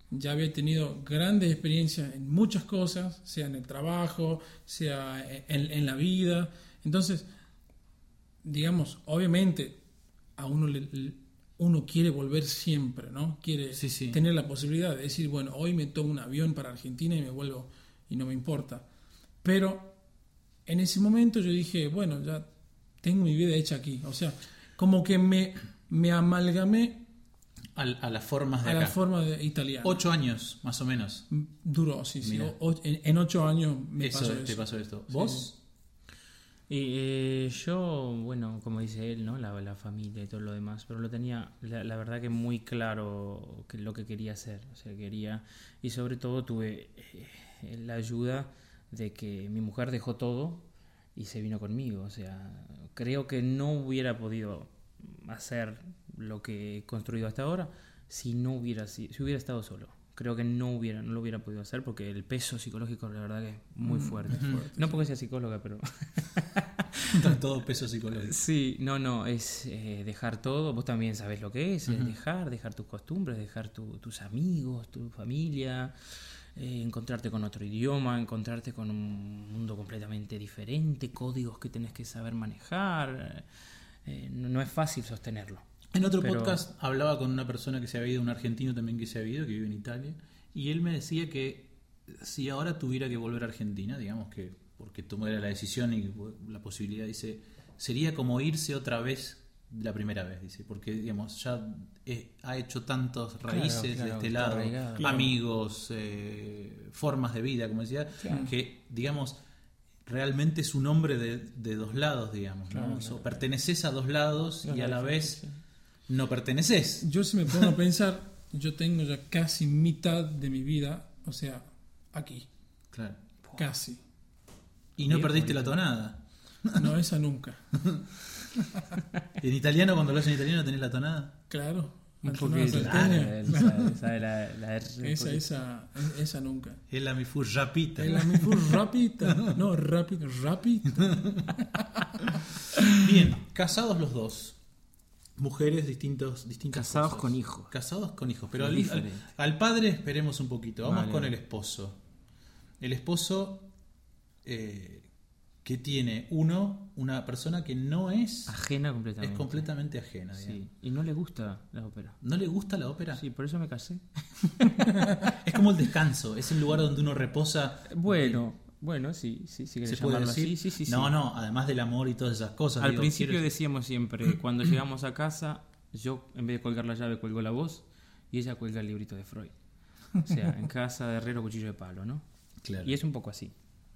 Speaker 4: ya había tenido grandes experiencias en muchas cosas, sea en el trabajo, sea en, en la vida. Entonces, digamos, obviamente a uno le, uno quiere volver siempre, ¿no? Quiere
Speaker 3: Sí, sí.
Speaker 4: tener la posibilidad de decir, bueno, hoy me tomo un avión para Argentina y me vuelvo y no me importa. Pero en ese momento yo dije, bueno, ya tengo mi vida hecha aquí. O sea, como que me, me amalgamé
Speaker 3: A, a las formas de
Speaker 4: a
Speaker 3: acá.
Speaker 4: la forma de italiana.
Speaker 3: Ocho años, más o menos.
Speaker 4: Duró, sí, sí.
Speaker 3: Mira.
Speaker 4: O- en, en ocho años me
Speaker 3: Eso,
Speaker 4: pasó
Speaker 3: te
Speaker 4: eso.
Speaker 3: pasó esto.
Speaker 4: Sí.
Speaker 3: ¿Vos?
Speaker 5: Y eh, yo, bueno, como dice él, ¿no? La, la familia y todo lo demás, pero lo tenía, la, la verdad que muy claro que lo que quería hacer, o sea, quería, y sobre todo tuve eh, la ayuda de que mi mujer dejó todo y se vino conmigo, o sea, creo que no hubiera podido hacer lo que he construido hasta ahora si no hubiera, si, si hubiera estado solo. Creo que no hubiera, no lo hubiera podido hacer porque el peso psicológico, la verdad que es muy fuerte. No porque sea psicóloga, pero...
Speaker 3: Todo peso psicológico.
Speaker 5: Sí, no, no, es eh, dejar todo. Vos también sabés lo que es, es dejar, dejar tus costumbres, dejar tu- tus amigos, tu familia, eh, encontrarte con otro idioma, encontrarte con un mundo completamente diferente, códigos que tenés que saber manejar. Eh, no, no es fácil sostenerlo.
Speaker 3: En otro
Speaker 5: Pero-
Speaker 3: podcast hablaba con una persona que se había ido, un argentino también que se había ido, que vive en Italia, y él me decía que si ahora tuviera que volver a Argentina, digamos que porque tomara la decisión y la posibilidad, dice, sería como irse otra vez la primera vez, dice, porque digamos ya eh, ha hecho tantas raíces
Speaker 5: claro,
Speaker 3: de este
Speaker 5: está
Speaker 3: lado,
Speaker 5: arraigado.
Speaker 4: Claro.
Speaker 3: amigos, eh, formas de vida, como decía, que digamos realmente es un hombre de, de dos lados, digamos, ¿no?
Speaker 4: Claro,
Speaker 3: O sea, perteneces a dos lados y a la vez
Speaker 5: Sí.
Speaker 3: no perteneces.
Speaker 4: Yo si me pongo a pensar, yo tengo ya casi mitad de mi vida, o sea, aquí,
Speaker 3: Claro.
Speaker 4: casi.
Speaker 3: Y no
Speaker 5: Bien,
Speaker 3: perdiste la
Speaker 5: bonito.
Speaker 3: tonada.
Speaker 4: No, esa nunca.
Speaker 3: En italiano, cuando hablas en italiano, tenés la tonada.
Speaker 4: Claro.
Speaker 5: Un
Speaker 4: la
Speaker 5: poquito,
Speaker 4: tonada
Speaker 5: claro,
Speaker 4: salteña.
Speaker 5: él sabe, sabe la, la R un
Speaker 4: Esa,
Speaker 5: poquito.
Speaker 4: esa, esa nunca.
Speaker 3: Es la mi fu rapita.
Speaker 4: El amigo rapita. No, rápido, rápido.
Speaker 3: Bien, casados los dos. Mujeres distintos, distintas
Speaker 5: Casados
Speaker 3: cosas.
Speaker 5: con hijos.
Speaker 3: Casados con hijos. Pero
Speaker 5: Es
Speaker 3: al,
Speaker 5: diferente.
Speaker 3: al- al padre esperemos un poquito. Vamos
Speaker 5: Vale.
Speaker 3: con el esposo. El esposo eh, que tiene uno, una persona que no es,
Speaker 5: Ajena completamente.
Speaker 3: es completamente ajena. digamos.
Speaker 5: Sí. Y no le gusta la ópera.
Speaker 3: ¿No le gusta la ópera?
Speaker 5: Sí, por eso me casé.
Speaker 3: Es como el descanso, es el lugar donde uno reposa.
Speaker 5: Bueno, bueno, sí, sí, sí, querés
Speaker 3: ¿Se puede
Speaker 5: llamarlo
Speaker 3: decir?
Speaker 5: así. Sí, sí, sí.
Speaker 3: No, no, además del amor y todas esas cosas.
Speaker 5: Al
Speaker 3: digo,
Speaker 5: principio
Speaker 3: quiero-
Speaker 5: decíamos siempre, cuando llegamos a casa, yo en vez de colgar la llave cuelgo la voz y ella cuelga el librito de Freud. O sea, en casa de herrero cuchillo de palo, ¿no?
Speaker 3: Claro.
Speaker 5: Y es un poco así.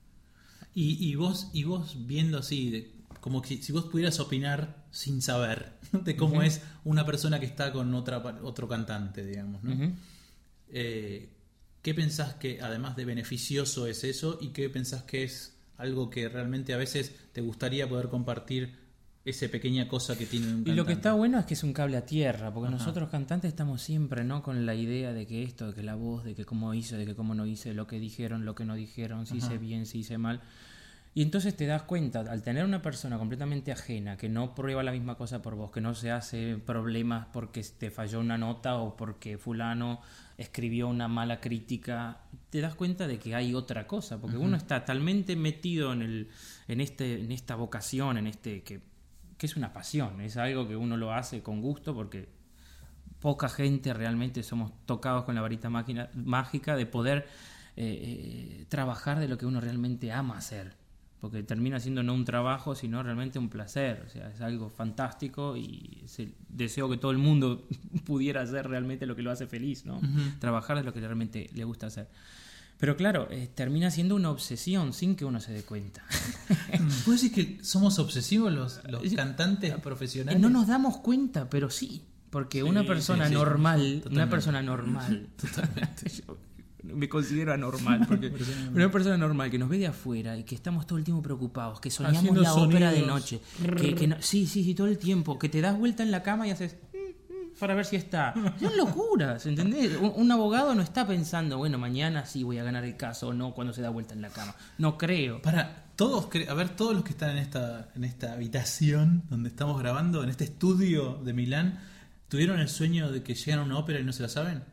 Speaker 3: Y, y vos y vos viendo así, de- como que si vos pudieras opinar sin saber de cómo
Speaker 5: Ujú.
Speaker 3: es una persona que está con otra pa- otro cantante, digamos, ¿no?
Speaker 5: Ujú.
Speaker 3: Eh, ¿Qué pensás que además de beneficioso es eso y qué pensás que es algo que realmente a veces te gustaría poder compartir esa pequeña cosa que tiene un cantante?
Speaker 5: Y lo que está bueno es que es un cable a tierra, porque
Speaker 3: Ajá.
Speaker 5: nosotros cantantes estamos siempre, ¿no? Con la idea de que esto, de que la voz, de que cómo hice, de que cómo no hice, lo que dijeron, lo que no dijeron, si
Speaker 3: Ajá.
Speaker 5: hice bien, si hice mal. Y entonces te das cuenta, al tener una persona completamente ajena, que no prueba la misma cosa por vos, que no se hace problemas porque te falló una nota o porque fulano escribió una mala crítica, te das cuenta de que hay otra cosa, porque uno está talmente metido en el, en este, en esta vocación, en este que, que es una pasión, es algo que uno lo hace con gusto porque poca gente realmente somos tocados con la varita máquina, mágica de poder eh, eh, trabajar de lo que uno realmente ama hacer. Porque termina siendo no un trabajo, sino realmente un placer. O sea, es algo fantástico y es el- deseo que todo el mundo pudiera hacer realmente lo que lo hace feliz, ¿no? Trabajar de lo que realmente le gusta hacer. Pero claro, eh, termina siendo una obsesión sin que uno se dé cuenta.
Speaker 3: ¿Puedes decir que somos obsesivos los, los
Speaker 5: Sí.
Speaker 3: cantantes
Speaker 5: Y
Speaker 3: profesionales?
Speaker 5: no nos damos cuenta, pero sí. Porque
Speaker 3: Sí,
Speaker 5: una persona
Speaker 3: sí, sí.
Speaker 5: normal, una
Speaker 3: Totalmente.
Speaker 5: persona normal, Yo me considero anormal, porque una persona normal que nos ve de afuera y que estamos todo el tiempo preocupados, que soñamos
Speaker 4: Haciendo
Speaker 5: la ópera de
Speaker 4: sonidos.
Speaker 5: noche, que, que no- sí, sí, sí, todo el tiempo, que te das vuelta en la cama y haces "Mm, mm", para ver si está. Son locuras, ¿entendés? Un, un abogado no está pensando, bueno, mañana sí voy a ganar el caso o no cuando se da vuelta en la cama. No creo.
Speaker 3: Para todos, cre- a ver, todos los que están en esta, en esta habitación donde estamos grabando, en este estudio de Milán, ¿tuvieron el sueño de que llegan a una ópera y no se la saben?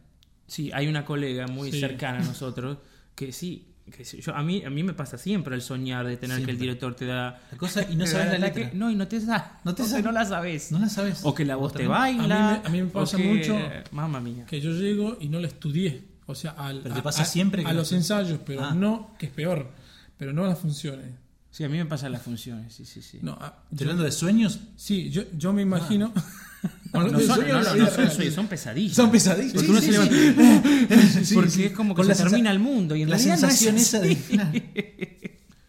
Speaker 5: Sí, hay una colega muy
Speaker 4: Sí.
Speaker 5: cercana a nosotros que sí, que sí, yo, a, mí, a mí me pasa siempre el soñar de tener
Speaker 1: Siempre.
Speaker 5: que el director te da...
Speaker 1: La cosa, y no
Speaker 5: te
Speaker 1: sabes
Speaker 5: da
Speaker 1: la
Speaker 5: la
Speaker 1: letra.
Speaker 5: que- no, y no te da.
Speaker 1: No te
Speaker 5: o sea,
Speaker 1: sabe.
Speaker 5: no la sabes.
Speaker 1: No la sabes.
Speaker 5: O que la voz te
Speaker 1: Otra vez.
Speaker 5: baila.
Speaker 4: A mí me- a mí me pasa
Speaker 5: o que-
Speaker 4: mucho
Speaker 5: Mamma mía.
Speaker 4: Que yo llego y no la estudié. O sea, al,
Speaker 1: Pero te
Speaker 4: a-
Speaker 1: pasa
Speaker 4: a,
Speaker 1: siempre que
Speaker 4: a
Speaker 1: no
Speaker 4: los
Speaker 1: sé.
Speaker 4: ensayos, pero
Speaker 1: Ah.
Speaker 4: no, que es peor, pero no las funciones.
Speaker 5: Sí, a mí me pasan las funciones, sí, sí, sí.
Speaker 4: No, a-
Speaker 1: ¿Estoy
Speaker 4: yo-
Speaker 1: hablando de sueños?
Speaker 4: sí, yo, yo me imagino.
Speaker 5: No,
Speaker 4: Hablando de
Speaker 5: son,
Speaker 4: sueños,
Speaker 5: no, no,
Speaker 4: sí,
Speaker 5: no
Speaker 4: sí,
Speaker 5: son
Speaker 4: sí.
Speaker 5: sueños, son pesadillas.
Speaker 1: Son pesadillas.
Speaker 5: Porque
Speaker 1: Sí,
Speaker 5: uno
Speaker 1: sí,
Speaker 5: se
Speaker 1: sí.
Speaker 5: levanta-
Speaker 1: Sí,
Speaker 5: Porque
Speaker 1: sí.
Speaker 5: es como que
Speaker 1: Con
Speaker 5: se
Speaker 1: la sensa-
Speaker 5: termina el mundo y en
Speaker 1: La
Speaker 5: realidad no es
Speaker 1: sensación esa de
Speaker 5: así.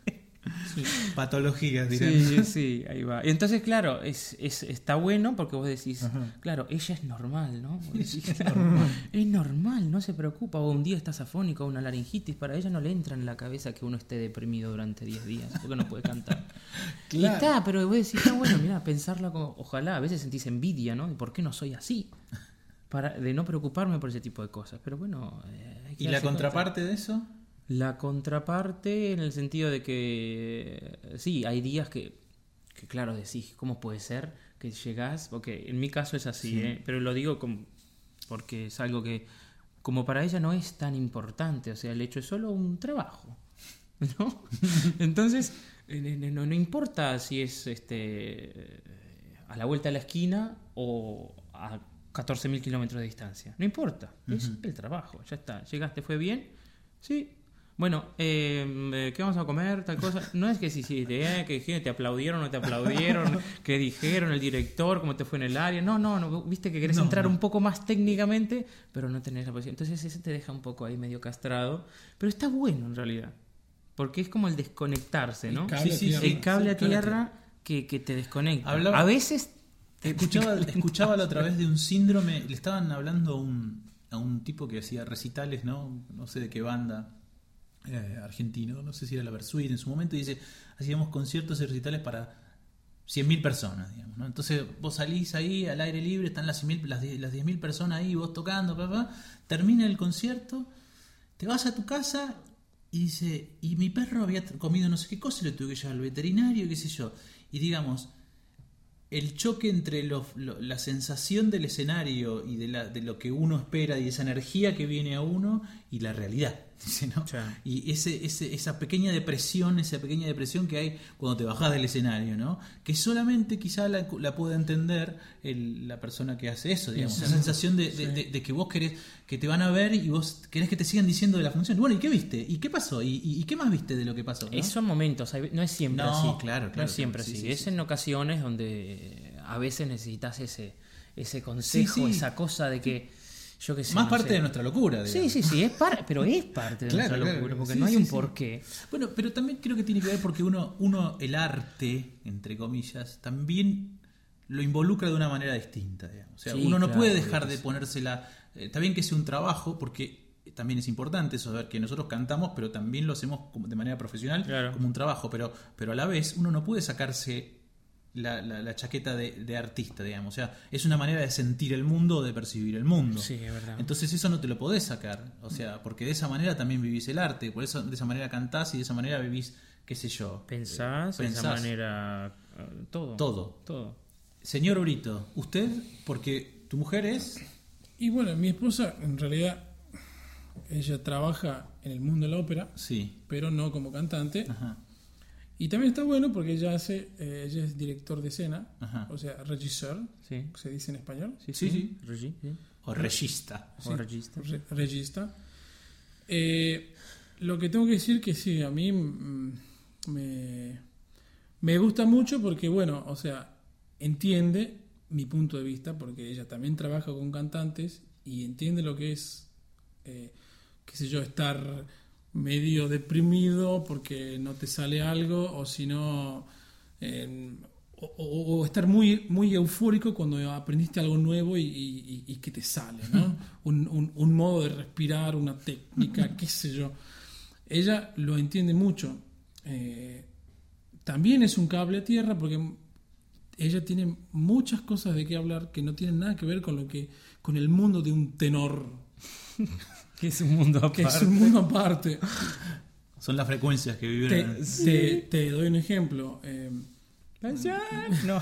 Speaker 4: Sí.
Speaker 1: patologías, dirán.
Speaker 5: Sí, sí, ahí va. Y entonces, claro, es, es, está bueno porque vos decís,
Speaker 1: Ajá.
Speaker 5: claro, ella es normal, ¿no? Vos decís, claro, es normal, no se preocupa. O un día estás afónico o una laringitis, para ella no le entra en la cabeza que uno esté deprimido durante diez días porque no puede cantar. Y
Speaker 1: Claro.
Speaker 5: está, pero vos decís, está bueno, mira, pensarla como, ojalá, a veces sentís envidia, ¿no? De por qué no soy así. Para, de no preocuparme por ese tipo de cosas. Pero bueno, eh, hay que
Speaker 1: ¿Y la
Speaker 5: darse cuenta.
Speaker 1: contraparte de eso?
Speaker 5: La contraparte en el sentido de que sí, hay días que, que claro, decís, ¿cómo puede ser que llegás? Porque en mi caso es así,
Speaker 1: Sí.
Speaker 5: ¿eh? Pero lo digo como, porque es algo que como para ella no es tan importante, o sea, el hecho es solo un trabajo, ¿no? Entonces, eh, no, no importa si es este a la vuelta de la esquina o a catorce mil kilómetros de distancia, no importa, es el trabajo, ya está, llegaste, fue bien, sí. Bueno, eh, ¿qué vamos a comer? Tal cosa. No es que si sí, te, que dijeron, te aplaudieron o no te aplaudieron, que dijeron el director, cómo te fue en el área. No, no, no, viste que querés
Speaker 1: No,
Speaker 5: entrar
Speaker 1: no.
Speaker 5: un poco más técnicamente, pero no tenés la posición. Entonces ese te deja un poco ahí medio castrado. Pero está bueno en realidad, porque es como el desconectarse, ¿no?
Speaker 4: El cable
Speaker 1: Sí, sí,
Speaker 4: a tierra.
Speaker 5: El cable a
Speaker 1: Sí, cable a
Speaker 5: tierra que, que te desconecta.
Speaker 1: Hablaba-
Speaker 5: A veces te
Speaker 1: Escuchaba, escuchaba la otra vez de un síndrome, le estaban hablando a un, a un tipo que hacía recitales, ¿no? No sé de qué banda, eh, argentino, no sé si era la Versuit en su momento, y dice, hacíamos conciertos y recitales para cien mil personas, digamos, ¿no? Entonces vos salís ahí al aire libre, están las cien mil, las die- las diez mil personas ahí, vos tocando, papá, termina el concierto, te vas a tu casa y dice, y mi perro había t- comido no sé qué cosa, y lo tuve que llevar al veterinario, qué sé yo, y digamos, el choque entre lo- lo- la sensación del escenario y de, la, de lo que uno espera y esa energía que viene a uno y la realidad, dice, ¿no?
Speaker 5: Sí.
Speaker 1: Y ese, ese, esa pequeña depresión, esa pequeña depresión que hay cuando te bajás del escenario, ¿no? Que solamente quizá la, la pueda entender el- la persona que hace eso, digamos.
Speaker 4: Sí.
Speaker 1: Esa sensación de, de- de- de que vos querés, que te van a ver y vos querés que te sigan diciendo de la función. Bueno, ¿y qué viste? ¿Y qué pasó? ¿Y, y, y qué más viste de lo que pasó? ¿no?
Speaker 5: Eh, son momentos, hay- no es siempre
Speaker 1: No,
Speaker 5: así.
Speaker 1: claro,
Speaker 5: No
Speaker 1: claro,
Speaker 5: es siempre
Speaker 1: claro, sí,
Speaker 5: así.
Speaker 1: sí,
Speaker 5: es
Speaker 1: sí.
Speaker 5: en ocasiones donde a veces necesitas ese, ese consejo,
Speaker 1: Sí, sí.
Speaker 5: esa cosa de que yo qué sé.
Speaker 1: Más
Speaker 5: no
Speaker 1: parte
Speaker 5: sé.
Speaker 1: de nuestra locura, digamos.
Speaker 5: Sí, sí, sí, es par- pero es parte de
Speaker 1: Claro,
Speaker 5: nuestra
Speaker 1: claro,
Speaker 5: locura, porque
Speaker 1: sí,
Speaker 5: no hay
Speaker 1: sí,
Speaker 5: un
Speaker 1: sí.
Speaker 5: porqué.
Speaker 1: Bueno, pero también creo que tiene que ver porque uno, uno, el arte, entre comillas, también lo involucra de una manera distinta, digamos. O sea,
Speaker 5: Sí,
Speaker 1: uno no
Speaker 5: claro,
Speaker 1: puede
Speaker 5: obvio
Speaker 1: dejar
Speaker 5: que
Speaker 1: de
Speaker 5: sí.
Speaker 1: ponérsela. eh, Está bien que sea un trabajo, porque también es importante eso, ver que nosotros cantamos, pero también lo hacemos como- de manera profesional,
Speaker 5: Claro.
Speaker 1: como un trabajo. Pero, pero a la vez, uno no puede sacarse la, la- la chaqueta de, de artista, digamos. O sea, es una manera de sentir el mundo o de percibir el mundo.
Speaker 5: Sí, es verdad.
Speaker 1: Entonces eso no te lo podés sacar, o sea, porque de esa manera también vivís el arte, por eso de esa manera cantás y de esa manera vivís, qué sé yo.
Speaker 5: Pensás,
Speaker 1: eh,
Speaker 5: de esa manera eh, todo.
Speaker 1: Todo.
Speaker 5: Todo.
Speaker 1: Señor Brito, usted, porque tu mujer es...
Speaker 4: Y bueno, mi esposa, en realidad, ella trabaja en el mundo de la ópera,
Speaker 1: Sí.
Speaker 4: pero no como cantante.
Speaker 1: Ajá.
Speaker 4: Y también está bueno porque ella hace, eh, ella es director de escena,
Speaker 1: Ajá.
Speaker 4: o sea, regisseur,
Speaker 5: Sí.
Speaker 4: se dice en español,
Speaker 5: Sí,
Speaker 1: Sí,
Speaker 5: sí.
Speaker 1: sí.
Speaker 5: Regi, sí.
Speaker 1: O regista.
Speaker 5: O regista.
Speaker 4: re- regista. Eh, lo que tengo que decir que sí, a mí mm, me, me gusta mucho porque, bueno, o sea, entiende mi punto de vista, porque ella también trabaja con cantantes y entiende lo que es, eh, qué sé yo, estar medio deprimido porque no te sale algo, o si no, eh, o, o- o estar muy, muy eufórico cuando aprendiste algo nuevo y, y- y que te sale, ¿no? un, un- un modo de respirar, una técnica, qué sé yo. Ella lo entiende mucho. Eh, también es un cable a tierra porque ella tiene muchas cosas de qué hablar que no tienen nada que ver con lo que con el mundo de un tenor,
Speaker 5: Que es un mundo aparte.
Speaker 4: que es un mundo aparte.
Speaker 1: Son las frecuencias que
Speaker 4: Te,
Speaker 1: vibran.
Speaker 4: te- te doy un ejemplo. eh,
Speaker 5: No.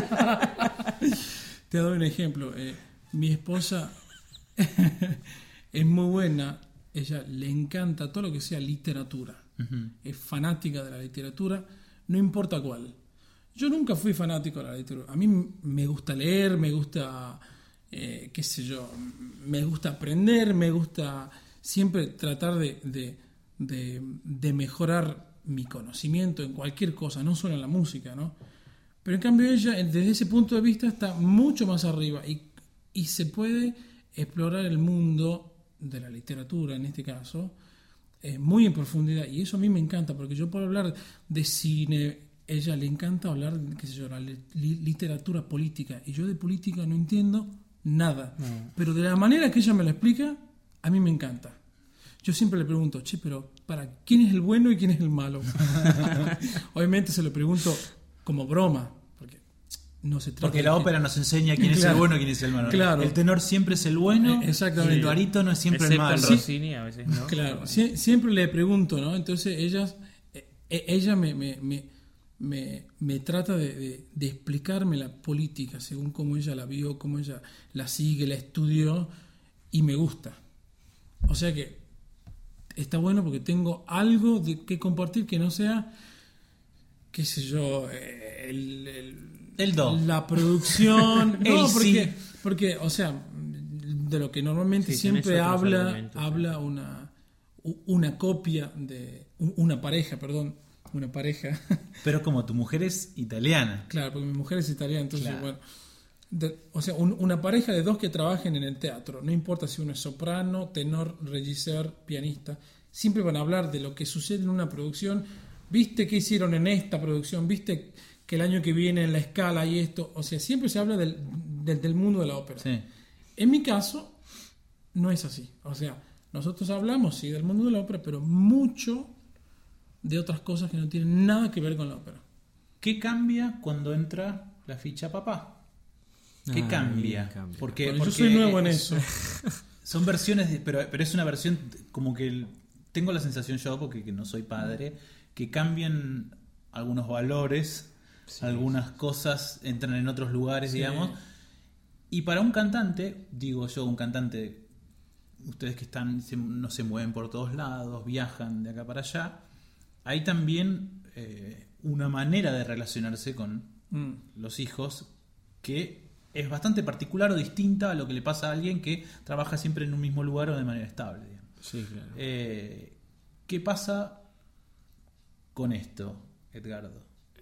Speaker 4: te doy un ejemplo. eh, mi esposa es muy buena, ella le encanta todo lo que sea literatura. Uh-huh. Es fanática de la literatura, no importa cuál. Yo nunca fui fanático de la literatura. A mí me gusta leer, me gusta, eh, qué sé yo, me gusta aprender, me gusta siempre tratar de, de, de, de mejorar mi conocimiento en cualquier cosa, no solo en la música, ¿no? Pero en cambio ella, desde ese punto de vista, está mucho más arriba y, y se puede explorar el mundo de la literatura, en este caso, eh, muy en profundidad. Y eso a mí me encanta, porque yo puedo hablar de cine, ella le encanta hablar, qué sé yo, la li- literatura política, y yo de política no entiendo nada. Mm. Pero de la manera que ella me lo explica, a mí me encanta. Yo siempre le pregunto, che, pero ¿para quién es el bueno y quién es el malo? Obviamente se lo pregunto como broma, porque no se trata.
Speaker 1: Porque la
Speaker 4: de
Speaker 1: ópera
Speaker 4: que...
Speaker 1: nos enseña quién
Speaker 4: claro,
Speaker 1: es el bueno y quién es el malo.
Speaker 4: Claro.
Speaker 1: El tenor siempre es el bueno,
Speaker 4: eh, exactamente.
Speaker 1: Y el barítono es siempre
Speaker 5: Excepto
Speaker 1: el malo.
Speaker 5: el Rossini, a veces, ¿no?
Speaker 4: Claro, sie- siempre le pregunto, ¿no? Entonces ella, eh, ella me, me, me, me, me trata de, de, de explicarme la política según cómo ella la vio, cómo ella la sigue, la estudió, y me gusta. O sea que está bueno porque tengo algo de que compartir que no sea, qué sé yo, el, el,
Speaker 1: el do.
Speaker 4: la producción.
Speaker 1: el
Speaker 4: no, porque,
Speaker 1: sí.
Speaker 4: porque, o sea, de lo que normalmente
Speaker 5: sí,
Speaker 4: siempre habla,
Speaker 5: sí.
Speaker 4: habla una, una copia de una pareja, perdón, una pareja.
Speaker 1: Pero como tu mujer es italiana.
Speaker 4: Claro, porque mi mujer es italiana, entonces,
Speaker 1: claro.
Speaker 4: bueno. De, o sea, un, una pareja de dos que trabajen en el teatro, no importa si uno es soprano, tenor, regisseur, pianista, siempre van a hablar de lo que sucede en una producción. ¿Viste qué hicieron en esta producción? ¿Viste que el año que viene en la escala y esto? O sea, siempre se habla del, del, del mundo de la ópera.
Speaker 1: Sí.
Speaker 4: En mi caso, no es así. O sea, nosotros hablamos, sí, del mundo de la ópera, pero mucho de otras cosas que no tienen nada que ver con la ópera.
Speaker 1: ¿Qué cambia cuando entra la ficha papá? ¿Qué
Speaker 5: ah,
Speaker 1: cambia?
Speaker 5: cambia.
Speaker 1: Porque,
Speaker 4: Bueno,
Speaker 1: porque
Speaker 4: yo soy nuevo en
Speaker 1: es,
Speaker 4: eso.
Speaker 1: Son versiones, de, pero, pero es una versión como que el, tengo la sensación yo, porque que no soy padre, que cambian algunos valores, sí, algunas cosas entran en otros lugares, sí, digamos. Y para un cantante, digo yo, un cantante, ustedes que están, se, no se mueven por todos lados, viajan de acá para allá, hay también eh, una manera de relacionarse con mm. los hijos que es bastante particular o distinta a lo que le pasa a alguien que trabaja siempre en un mismo lugar o de manera estable, digamos.
Speaker 5: Sí, claro.
Speaker 1: Eh, ¿Qué pasa con esto, Edgardo?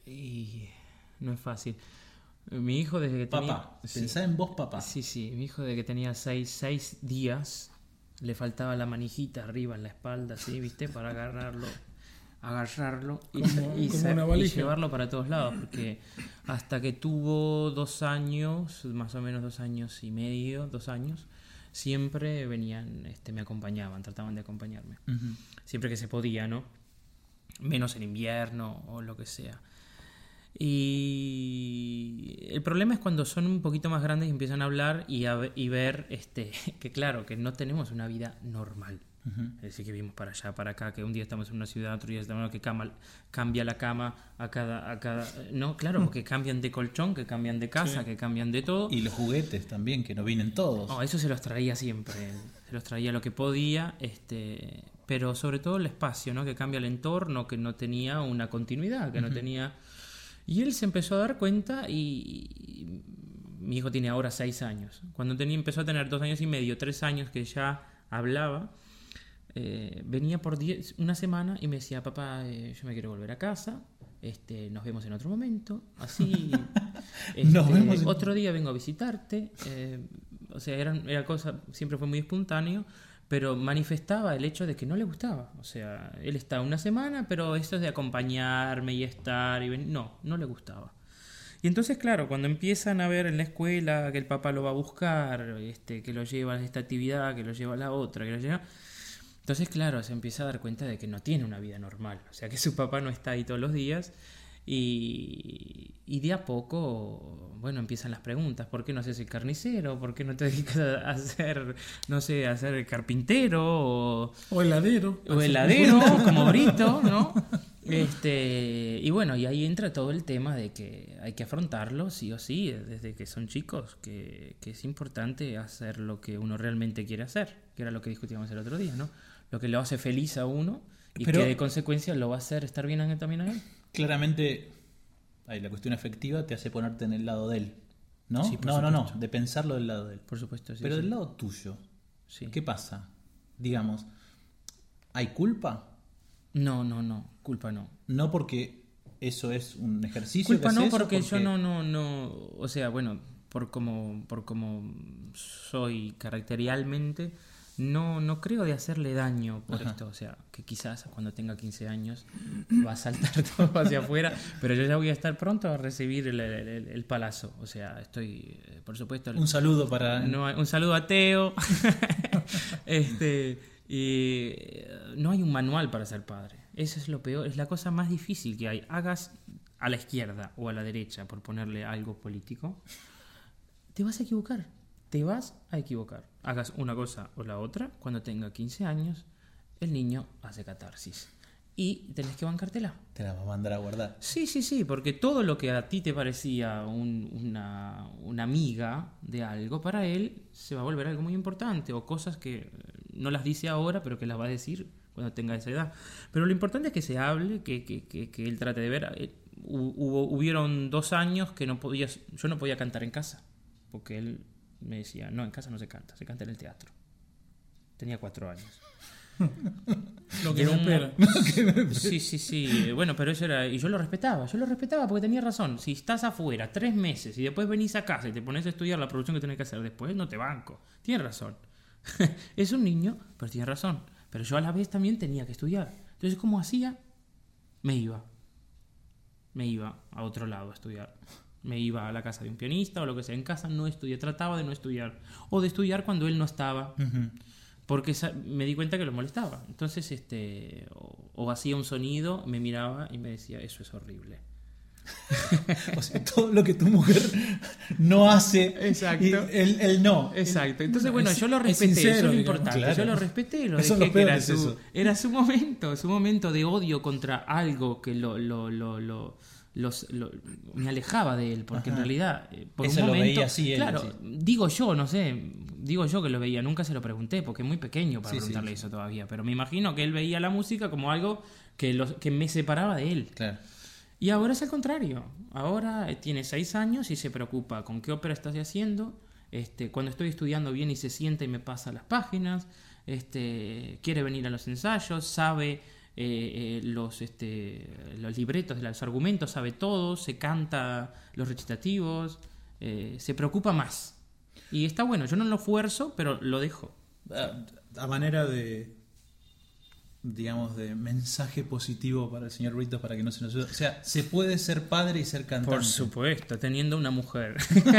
Speaker 5: Y no es fácil. Mi hijo desde que tenía...
Speaker 1: Papá, pensá sí, en vos, papá.
Speaker 5: Sí, sí, mi hijo desde que tenía seis, seis días le faltaba la manijita arriba en la espalda, ¿sí? ¿Viste? Para agarrarlo, agarrarlo y,
Speaker 4: como,
Speaker 5: y,
Speaker 4: como
Speaker 5: y llevarlo para todos lados, porque hasta que tuvo dos años, más o menos dos años y medio, dos años, siempre venían, este, me acompañaban, trataban de acompañarme. Uh-huh. Siempre que se podía, ¿no? Menos en invierno o lo que sea. Y el problema es cuando son un poquito más grandes y empiezan a hablar y, a, y ver este, que claro, que no tenemos una vida normal. Uh-huh. Es decir, que vimos para allá, para acá, que un día estamos en una ciudad, otro día estamos, que cama, cambia la cama a cada, a cada... No, claro, porque cambian de colchón, que cambian de casa, sí, que cambian de todo.
Speaker 1: Y los juguetes también, que no vienen todos.
Speaker 5: No, eso se los traía siempre, se los traía lo que podía, este, pero sobre todo el espacio, ¿no? Que cambia el entorno, que no tenía una continuidad, que uh-huh. no tenía... Y él se empezó a dar cuenta y, y mi hijo tiene ahora seis años. Cuando tenía, empezó a tener dos años y medio, tres años que ya hablaba, eh, venía por diez, una semana y me decía, papá, eh, yo me quiero volver a casa, este, nos vemos en otro momento, así, este, nos vemos en... otro día vengo a visitarte. Eh, o sea, era, era cosa, siempre fue muy espontáneo, pero manifestaba el hecho de que no le gustaba. O sea, él está una semana, pero esto es de acompañarme y estar y venir, no, no le gustaba. Y entonces, claro, cuando empiezan a ver en la escuela que el papá lo va a buscar, este, que lo lleva a esta actividad, que lo lleva a la otra, que lo lleva... Entonces, claro, se empieza a dar cuenta de que no tiene una vida normal. O sea, que su papá no está ahí todos los días. Y, y de a poco, bueno, empiezan las preguntas. ¿Por qué no haces el carnicero? ¿Por qué no te dedicas a hacer, no sé, a ser carpintero? O,
Speaker 4: o heladero.
Speaker 5: O heladero, como Brito, ¿no? Este, y bueno, y ahí entra todo el tema de que hay que afrontarlo sí o sí, desde que son chicos, que, que es importante hacer lo que uno realmente quiere hacer, que era lo que discutíamos el otro día, ¿no? Lo que lo hace feliz a uno y
Speaker 1: Pero,
Speaker 5: que de consecuencia lo va a hacer estar bien a- también a él.
Speaker 1: claramente, ahí la cuestión afectiva te hace ponerte en el lado de él, ¿no?
Speaker 5: Sí, por
Speaker 1: no, no, no,
Speaker 5: supuesto.
Speaker 1: de pensarlo del lado de él.
Speaker 5: Por supuesto, sí.
Speaker 1: Pero
Speaker 5: sí.
Speaker 1: del lado tuyo,
Speaker 5: Sí.
Speaker 1: ¿qué pasa? Digamos, ¿hay culpa?
Speaker 5: No, no, no, culpa no.
Speaker 1: No porque eso es un ejercicio
Speaker 5: Culpa
Speaker 1: que
Speaker 5: no,
Speaker 1: haces, o
Speaker 5: porque, yo no, no, no, o sea, bueno, por como, por como soy caracterialmente, no, no creo de hacerle daño por
Speaker 1: Ajá.
Speaker 5: esto, o sea, que quizás cuando tenga quince años va a saltar todo hacia afuera, pero yo ya voy a estar pronto a recibir el, el, el- el palazo, o sea, estoy, eh, por supuesto,
Speaker 1: Un saludo para...
Speaker 5: no hay- un saludo a Teo. este, y eh, no hay un manual para ser padre. Eso es lo peor, es la cosa más difícil que hay. Hagas a la izquierda o a la derecha, por ponerle algo político, te vas a equivocar. Te vas a equivocar. Hagas una cosa o la otra, cuando tenga quince años, el niño hace catarsis. Y tenés que bancártela.
Speaker 1: Te la va a mandar a guardar.
Speaker 5: Sí, sí, sí, porque todo lo que a ti te parecía un- una, una amiga de algo, para él se va a volver algo muy importante, o cosas que eh, no las dice ahora, pero que las va a decir cuando tenga esa edad. Pero lo importante es que se hable, que, que, que, que él trate de ver. Eh, hu- Hubo, hubieron dos años que no podía, yo no podía cantar en casa, porque él me decía, no, en casa no se canta, se canta en el teatro. Tenía cuatro años.
Speaker 4: Lo que
Speaker 5: Era
Speaker 4: me
Speaker 5: un-
Speaker 4: espera.
Speaker 5: Sí, sí, sí. Bueno, pero eso era. Y yo lo respetaba. Yo lo respetaba porque tenía razón. Si estás afuera tres meses y después venís a casa y te pones a estudiar la producción que tenés que hacer después, no te banco. Tienes razón. Es un niño, pero tiene razón. Pero yo a la vez también tenía que estudiar. Entonces, ¿cómo hacía? Me iba. Me iba a otro lado a estudiar. Me iba a la casa de un pianista o lo que sea. En casa no estudié. Trataba de no estudiar. O de estudiar cuando él no estaba.
Speaker 1: Ujú.
Speaker 5: Porque sa- me di cuenta que lo molestaba. Entonces, este, o, o hacía un sonido, me miraba y me decía, eso es horrible.
Speaker 1: O sea, todo lo que tu mujer no hace,
Speaker 5: Exacto.
Speaker 1: y él, él no.
Speaker 5: Exacto. Entonces, bueno,
Speaker 4: es-
Speaker 5: yo lo
Speaker 4: es
Speaker 5: respeté,
Speaker 4: sincero,
Speaker 5: eso es lo
Speaker 4: digamos.
Speaker 5: importante.
Speaker 1: Claro.
Speaker 5: Yo lo respeté, lo
Speaker 1: Eso es
Speaker 5: dejé
Speaker 1: lo
Speaker 5: que
Speaker 1: peor,
Speaker 5: era
Speaker 1: es
Speaker 5: su,
Speaker 1: eso.
Speaker 5: era su momento, su momento de odio contra algo que lo, lo, lo, lo- los, lo- me alejaba de él, porque
Speaker 1: Ajá.
Speaker 5: en realidad, eh, por
Speaker 1: Ese
Speaker 5: un
Speaker 1: lo
Speaker 5: momento,
Speaker 1: veía así él,
Speaker 5: claro,
Speaker 1: sí.
Speaker 5: digo yo, no sé, digo yo que lo veía, nunca se lo pregunté, porque es muy pequeño para
Speaker 1: Sí, sí,
Speaker 5: preguntarle
Speaker 1: sí.
Speaker 5: eso todavía, pero me imagino que él veía la música como algo que, los, que me separaba de él.
Speaker 1: Claro.
Speaker 5: Y ahora es el contrario. Ahora eh, tiene seis años y se preocupa con qué ópera estás haciendo. Este, cuando estoy estudiando bien y se sienta y me pasa las páginas. Este, quiere venir a los ensayos, sabe eh, eh, los, este, los libretos de los argumentos, sabe todo, se canta los recitativos, eh, se preocupa más. Y está bueno, yo no lo fuerzo, pero lo dejo.
Speaker 1: A, a manera de, digamos, de mensaje positivo para el señor Britos para que no se nos ayude. O sea, se puede ser padre y ser cantante.
Speaker 5: Por supuesto, teniendo una mujer.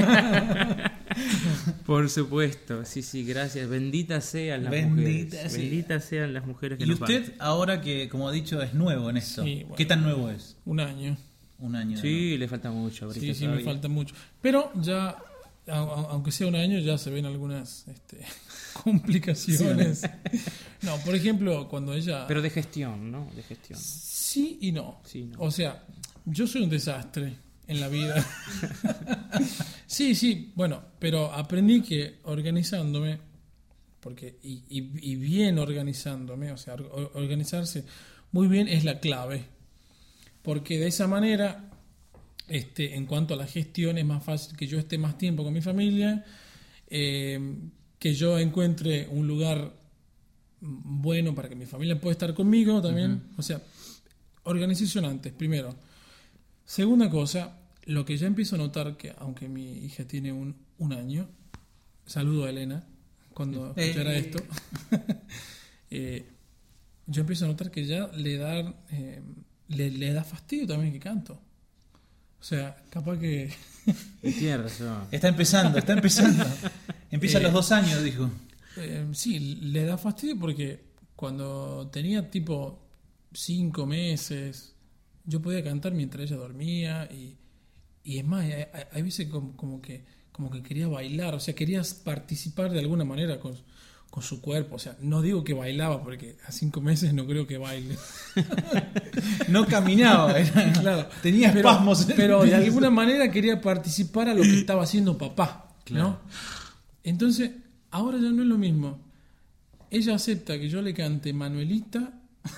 Speaker 5: Por supuesto, sí, sí, gracias. Benditas sean las
Speaker 1: Bendita
Speaker 5: mujeres.
Speaker 1: sea.
Speaker 5: Benditas sean las mujeres que
Speaker 1: Y
Speaker 5: nos
Speaker 1: usted,
Speaker 5: bancan.
Speaker 1: ahora que, como ha dicho, es nuevo en esto.
Speaker 4: Sí, bueno.
Speaker 1: ¿Qué tan nuevo es?
Speaker 4: Un año.
Speaker 1: Un año.
Speaker 5: Sí, le falta mucho.
Speaker 4: Sí,
Speaker 5: Brito,
Speaker 4: sí, me
Speaker 5: todavía.
Speaker 4: falta mucho. Pero ya, a- a- aunque sea un año, ya se ven algunas este, complicaciones. No, por ejemplo, cuando ella...
Speaker 5: Pero de gestión, ¿no? De gestión.
Speaker 4: Sí y no.
Speaker 5: Sí, no.
Speaker 4: O sea, yo soy un desastre en la vida. Sí, sí, bueno, pero aprendí que organizándome, porque y, y- y bien organizándome, o sea, or- organizarse muy bien es la clave. Porque de esa manera, este, en cuanto a la gestión, es más fácil que yo esté más tiempo con mi familia, eh, que yo encuentre un lugar bueno para que mi familia pueda estar conmigo también. O sea, organización antes, primero. Segunda cosa, lo que ya empiezo a notar, que aunque mi hija tiene un, un año, saludo a Elena cuando
Speaker 1: Eh.
Speaker 4: escuchara esto, eh, yo empiezo a notar que ya le da, eh, le, le da fastidio también que canto. O sea, capaz que...
Speaker 5: Tienes razón.
Speaker 1: Está empezando, está empezando. Empieza a
Speaker 4: Eh.
Speaker 1: los dos años, dijo.
Speaker 4: Eh, sí, le da fastidio porque cuando tenía tipo cinco meses, yo podía cantar mientras ella dormía y, y es más, hay, hay- hay veces como, como que como que quería bailar, o sea, querías participar de alguna manera con, con su cuerpo. O sea, no digo que bailaba, porque a cinco meses no creo que baile.
Speaker 1: No caminaba, era-
Speaker 4: Claro.
Speaker 1: tenía
Speaker 4: pero,
Speaker 1: espasmos.
Speaker 4: pero de alguna manera quería participar a lo que estaba haciendo papá,
Speaker 1: Claro.
Speaker 4: ¿no? Entonces, ahora ya no es lo mismo. Ella acepta que yo le cante Manuelita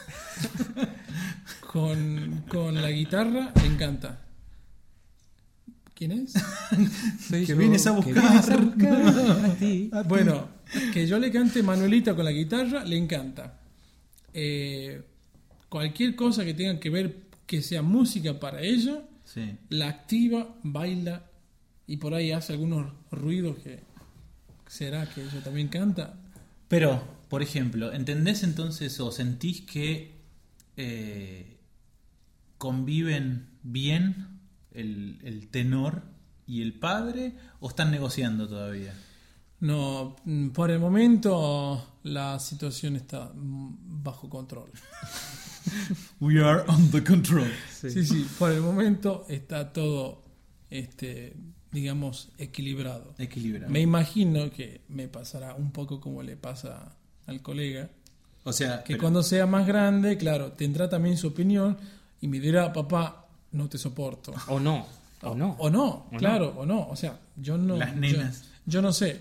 Speaker 4: con, con la guitarra, le encanta. ¿Quién es?
Speaker 1: Que vienes a buscar.
Speaker 4: Bueno, que yo le cante Manuelita con la guitarra, le encanta. Eh, cualquier cosa que tenga que ver, que sea música para ella,
Speaker 1: Sí.
Speaker 4: la activa, baila y por ahí hace algunos ruidos que será que ella también canta.
Speaker 1: Pero, por ejemplo, ¿entendés entonces o sentís que eh, conviven bien el, el tenor y el padre o están negociando todavía?
Speaker 4: No, mm, por el momento la situación está mm, bajo control.
Speaker 1: We are under control.
Speaker 4: Sí, sí, por el momento está todo, este, digamos, equilibrado.
Speaker 1: Equilibrado.
Speaker 4: Me imagino que me pasará un poco como le pasa al colega,
Speaker 1: O sea,
Speaker 4: que
Speaker 1: pero-
Speaker 4: cuando sea más grande, claro, tendrá también su opinión y me dirá, papá, no te soporto.
Speaker 5: O no, o no.
Speaker 4: O no,
Speaker 5: O
Speaker 4: claro, o no. O sea, yo no.
Speaker 1: Las nenas.
Speaker 4: Yo, yo no sé.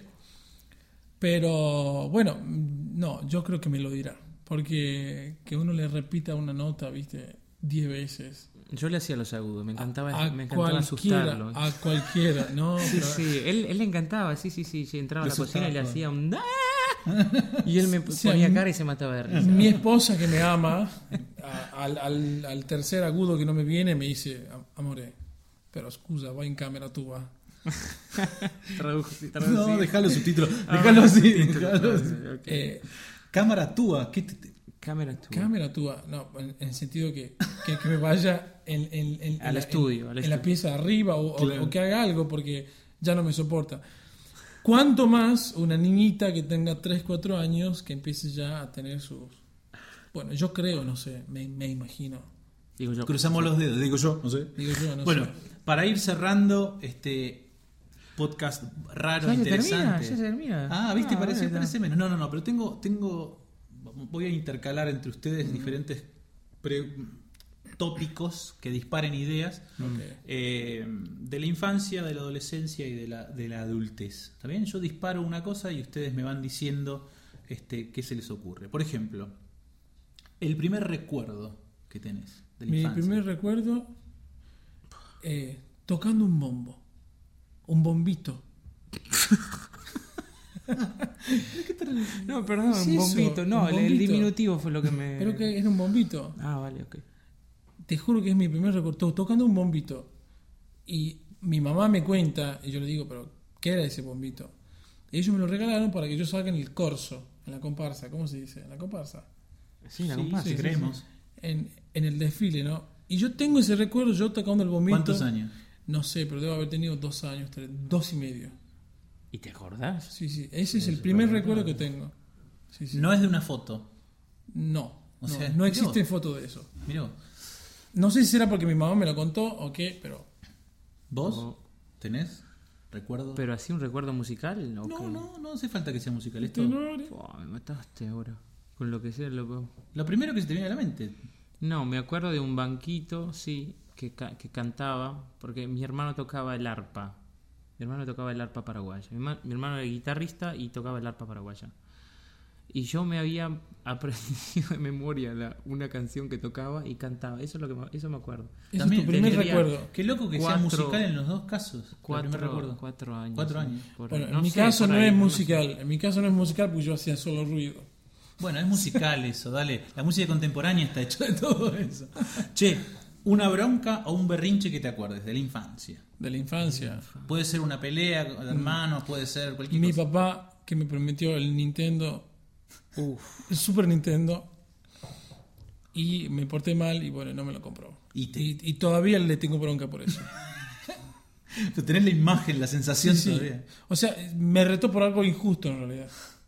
Speaker 4: Pero bueno, no, yo creo que me lo dirá. Porque que uno le repita una nota, viste, diez veces.
Speaker 5: Yo le hacía los agudos, me encantaba,
Speaker 4: A
Speaker 5: me encantaba
Speaker 4: cualquiera,
Speaker 5: asustarlo.
Speaker 4: a cualquiera, ¿no?
Speaker 5: Sí,
Speaker 4: pero-
Speaker 5: sí, él, él le encantaba, sí, sí, sí, sí, entraba a la
Speaker 1: Lo
Speaker 5: cocina y le
Speaker 1: asustaba.
Speaker 5: hacía un... ¡Ah! Y él me
Speaker 4: Sí,
Speaker 5: ponía
Speaker 4: a mí-
Speaker 5: cara y se mataba de risa.
Speaker 4: Mi esposa que me ama, a- al, al- al tercer agudo que no me viene, me dice, amore, pero scusa, va en cámara tú, va.
Speaker 5: Traduc- traducir.
Speaker 1: No, dejalo subtítulo.
Speaker 5: Ah,
Speaker 1: Dejalo así.
Speaker 5: subtítulos,
Speaker 1: dejalo
Speaker 5: no,
Speaker 1: así.
Speaker 5: ok.
Speaker 4: Eh,
Speaker 1: Cámara túa. ¿Qué te- te-
Speaker 5: Cámara tú.
Speaker 4: Cámara túa, no, en, en el sentido que, que, que me vaya en, en- en-
Speaker 5: Al
Speaker 4: en la-
Speaker 5: estudio,
Speaker 4: en,
Speaker 5: al
Speaker 4: en la
Speaker 5: estudio.
Speaker 4: pieza de arriba o, o-
Speaker 1: Claro.
Speaker 4: o que haga algo porque ya no me soporta. Cuanto más una niñita que tenga tres, cuatro años que empiece ya a tener sus... Bueno, yo creo, no sé, me, me imagino.
Speaker 5: Digo yo.
Speaker 1: Cruzamos los dedos, digo yo, no sé.
Speaker 4: Digo yo, no
Speaker 1: Bueno,
Speaker 4: sé.
Speaker 1: para ir cerrando este podcast raro,
Speaker 5: Ya se
Speaker 1: interesante.
Speaker 5: termina, ya se termina.
Speaker 1: Ah, viste,
Speaker 5: Ah,
Speaker 1: pareció,
Speaker 5: bueno,
Speaker 1: parece menos. No, no, no, pero tengo, tengo, voy a intercalar entre ustedes diferentes pre- tópicos que disparen ideas
Speaker 4: Ok.
Speaker 1: eh, de la infancia, de la adolescencia y de la, de la adultez. ¿Está bien? Yo disparo una cosa y ustedes me van diciendo este, qué se les ocurre. Por ejemplo, el primer recuerdo que tenés de la
Speaker 4: Mi
Speaker 1: infancia.
Speaker 4: primer recuerdo, eh, tocando un bombo. Un bombito.
Speaker 5: No, perdón,
Speaker 4: ¿Qué es
Speaker 5: un
Speaker 4: eso?
Speaker 5: bombito. No,
Speaker 4: Un
Speaker 5: el, el
Speaker 4: bombito.
Speaker 5: diminutivo fue lo que me...
Speaker 4: Creo que era un bombito.
Speaker 5: Ah, vale, ok.
Speaker 4: Te juro que es mi primer recuerdo, to- tocando un bombito. Y mi mamá me cuenta, y yo le digo, pero ¿qué era ese bombito? Y ellos me lo regalaron para que yo salga en el corso, en la comparsa, ¿cómo se dice? En la comparsa.
Speaker 5: Sí, la
Speaker 1: Sí,
Speaker 5: comparsa.
Speaker 1: sí, creemos.
Speaker 4: En, en el desfile, ¿no? Y yo tengo ese recuerdo, yo tocando el bombito.
Speaker 1: ¿Cuántos años?
Speaker 4: No sé, pero debo haber tenido dos años, tres, dos y medio.
Speaker 5: ¿Y te acordás?
Speaker 4: Sí, sí, ese es el primer recuerdo que tengo. Sí, sí.
Speaker 1: No es de una foto.
Speaker 4: No,
Speaker 1: O
Speaker 4: no,
Speaker 1: sea,
Speaker 4: no existe
Speaker 1: Dios.
Speaker 4: foto de eso.
Speaker 1: Mirá vos.
Speaker 4: No sé si será porque mi mamá me lo contó o qué, pero
Speaker 1: ¿Vos
Speaker 5: No.
Speaker 1: tenés recuerdo?
Speaker 5: ¿Pero así un recuerdo musical? ¿O
Speaker 1: no,
Speaker 5: qué?
Speaker 1: no, no hace falta que sea musical. Esto,
Speaker 4: Tenores.
Speaker 5: Fua, me mataste ahora. Con lo que sea, loco.
Speaker 1: lo primero que se te viene a la mente.
Speaker 5: No, me acuerdo de un banquito, sí, que, ca- que cantaba, porque mi hermano tocaba el arpa. Mi hermano tocaba el arpa paraguaya. Mi, ma- mi hermano era guitarrista y tocaba el arpa paraguaya. Y yo me había aprendido de memoria la- una canción que tocaba y cantaba. Eso es lo que me, eso me acuerdo.
Speaker 4: ese
Speaker 1: También
Speaker 4: es tu primer
Speaker 5: tendría-
Speaker 4: recuerdo.
Speaker 1: Qué loco que sea
Speaker 5: Cuatro-
Speaker 1: musical en los dos casos. el primer
Speaker 5: Cuatro,
Speaker 1: recuerdo.
Speaker 5: cuatro años.
Speaker 1: Cuatro
Speaker 5: sí,
Speaker 1: años.
Speaker 5: por
Speaker 4: Bueno,
Speaker 5: ahí.
Speaker 4: en
Speaker 5: No
Speaker 4: mi
Speaker 5: sé,
Speaker 4: caso
Speaker 5: por
Speaker 4: no
Speaker 5: ahí,
Speaker 4: es
Speaker 5: sé.
Speaker 4: musical. En mi caso no es musical porque yo hacía solo ruido.
Speaker 1: Bueno, es musical eso, dale. La música contemporánea está hecha de todo eso. Che, una bronca o un berrinche que te acuerdes de la infancia.
Speaker 4: De la infancia.
Speaker 1: Puede ser una pelea de hermanos, puede ser cualquier
Speaker 4: Mi
Speaker 1: cosa.
Speaker 4: papá que me prometió el Nintendo, el Super Nintendo, y me porté mal y bueno, no me lo compró.
Speaker 1: Y te-
Speaker 4: Y, y todavía le tengo bronca por eso.
Speaker 1: Pero tenés la imagen, la sensación
Speaker 4: Sí, sí.
Speaker 1: todavía.
Speaker 4: O sea, me retó por algo injusto en realidad.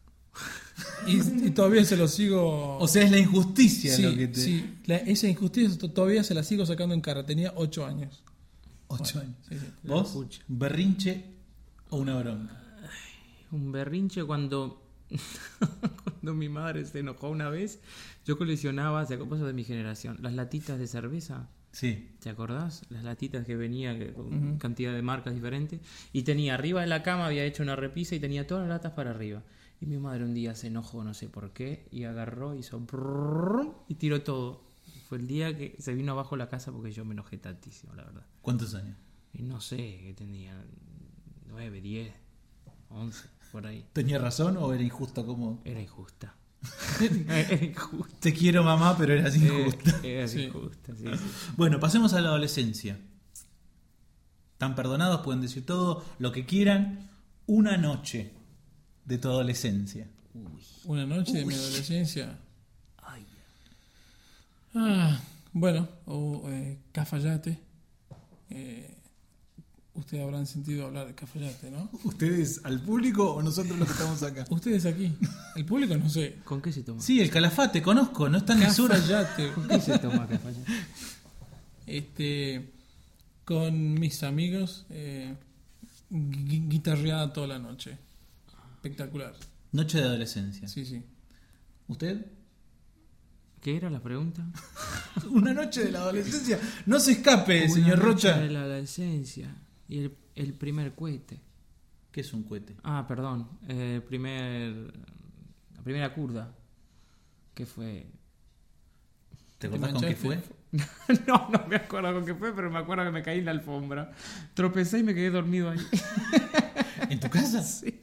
Speaker 4: Y, y todavía se lo sigo...
Speaker 1: O sea, es la injusticia
Speaker 4: sí,
Speaker 1: lo que te...
Speaker 4: sí. La- esa injusticia to- todavía se la sigo sacando en cara. Tenía ocho años.
Speaker 1: Ocho años.
Speaker 4: Sí, sí.
Speaker 1: ¿Vos?
Speaker 5: pucha.
Speaker 1: ¿Berrinche o una bronca?
Speaker 5: Un berrinche cuando Cuando mi madre se enojó una vez, yo coleccionaba, ¿te acuerdas de mi generación? Las latitas de cerveza.
Speaker 1: Sí.
Speaker 5: ¿Te acordás? Las latitas que venían que- con
Speaker 4: Ujú.
Speaker 5: cantidad de marcas diferentes. Y tenía arriba de la cama, había hecho una repisa y tenía todas las latas para arriba. Y mi madre un día se enojó, no sé por qué, y agarró, hizo brrrr, y tiró todo. Fue el día que se vino abajo la casa porque yo me enojé tantísimo, la verdad.
Speaker 1: ¿Cuántos años?
Speaker 5: Y no sé, que tenía nueve, diez, once, por ahí.
Speaker 1: ¿Tenía razón o era injusta como?
Speaker 5: Era injusta. Era injusta.
Speaker 1: Te quiero, mamá, pero eras injusta.
Speaker 5: Era, era
Speaker 4: Sí.
Speaker 5: injusta, sí, sí.
Speaker 1: Bueno, pasemos a la adolescencia. Están perdonados, pueden decir todo lo que quieran. Una noche de tu adolescencia.
Speaker 4: Una noche de mi adolescencia.
Speaker 1: Ay.
Speaker 4: Ah, bueno, o eh, Cafayate. Eh, ustedes habrán sentido hablar de Cafayate, ¿no?
Speaker 1: ¿Ustedes al público o nosotros los que estamos acá?
Speaker 4: Ustedes aquí. El público no sé.
Speaker 5: ¿Con qué se toma?
Speaker 1: Sí, el Calafate, conozco, no está en el sur.
Speaker 4: Cafayate.
Speaker 5: ¿Con qué se toma Cafayate?
Speaker 4: Este, con mis amigos, eh, gui- guitarreada toda la noche. Espectacular.
Speaker 1: Noche de adolescencia.
Speaker 4: Sí, sí.
Speaker 1: ¿Usted?
Speaker 5: ¿Qué era la pregunta?
Speaker 1: Una noche de la adolescencia. No se escape,
Speaker 5: Una
Speaker 1: señor
Speaker 5: noche
Speaker 1: Rocha.
Speaker 5: de la adolescencia. Y el, el primer cohete.
Speaker 1: ¿Qué es un cohete?
Speaker 5: Ah, perdón. El primer. La primera curda. ¿Qué fue?
Speaker 1: ¿Te acordás con qué fue?
Speaker 4: manchaste?
Speaker 5: No, no me acuerdo con qué fue, pero me acuerdo que me caí en la alfombra. Tropecé y me quedé dormido ahí.
Speaker 1: ¿En tu casa?
Speaker 5: Sí.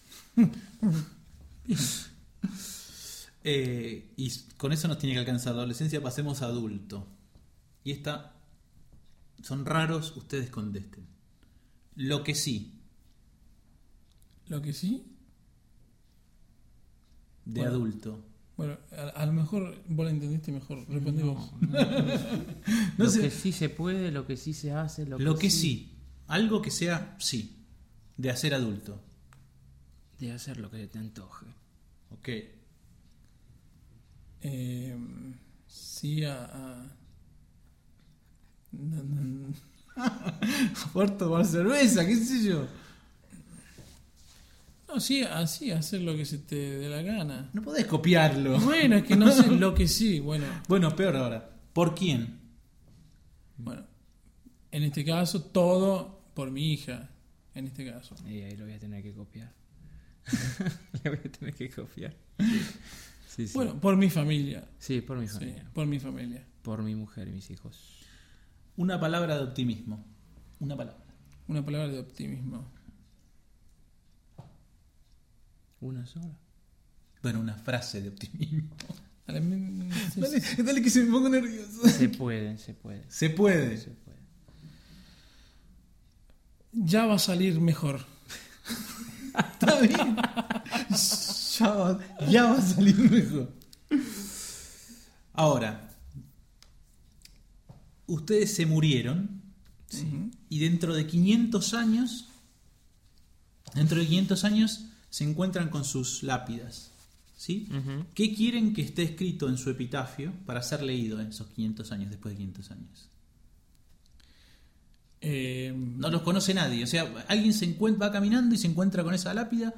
Speaker 1: Eh, y con eso nos tiene que alcanzar la adolescencia. Pasemos a adulto. Y esta son raros, ustedes contesten. Lo que sí,
Speaker 4: Lo que sí,
Speaker 1: de
Speaker 4: Bueno.
Speaker 1: adulto.
Speaker 4: bueno, a, a lo mejor vos la entendiste mejor. Respondí vos.
Speaker 1: No
Speaker 5: lo
Speaker 1: sé.
Speaker 5: que sí se puede, lo que sí se hace, lo,
Speaker 1: Lo que sí, algo que sea sí, de hacer adulto.
Speaker 5: De hacer lo que se te antoje.
Speaker 1: Ok.
Speaker 4: Eh, sí a... a- no, no, no.
Speaker 1: Por tomar cerveza, qué sé yo.
Speaker 4: No, sí, así, hacer lo que se te dé la gana.
Speaker 1: No podés copiarlo.
Speaker 4: Bueno, es que no sé lo que sí. Bueno,
Speaker 1: Bueno, peor ahora. ¿Por quién?
Speaker 4: bueno. En este caso, todo por mi hija. En este caso.
Speaker 5: Y ahí lo voy a tener que copiar. Le voy a tener que copiar. Sí, sí.
Speaker 4: Bueno, por mi familia.
Speaker 5: Sí, por mi
Speaker 4: Sí,
Speaker 5: familia.
Speaker 4: por mi familia.
Speaker 5: Por mi mujer y mis hijos.
Speaker 1: Una palabra de optimismo. Una palabra.
Speaker 4: Una palabra de optimismo.
Speaker 5: ¿Una sola?
Speaker 1: Bueno, una frase de optimismo.
Speaker 4: Dale, mm, sí,
Speaker 1: Dale,
Speaker 4: sí.
Speaker 1: dale que se me pongo nervioso.
Speaker 5: Se puede, se puede.
Speaker 1: Se puede.
Speaker 5: Se puede.
Speaker 4: Ya va a salir mejor.
Speaker 1: Está bien. Ya va, ya va a salir mejor. Ahora, ustedes se murieron
Speaker 4: Ujú.
Speaker 1: y dentro de quinientos años, dentro de quinientos años se encuentran con sus lápidas. ¿Sí?
Speaker 5: Ujú.
Speaker 1: ¿Qué quieren que esté escrito en su epitafio para ser leído en esos quinientos años, después de quinientos años?
Speaker 4: Eh,
Speaker 1: No los conoce nadie. O sea, alguien se encuentra, va caminando y se encuentra con esa lápida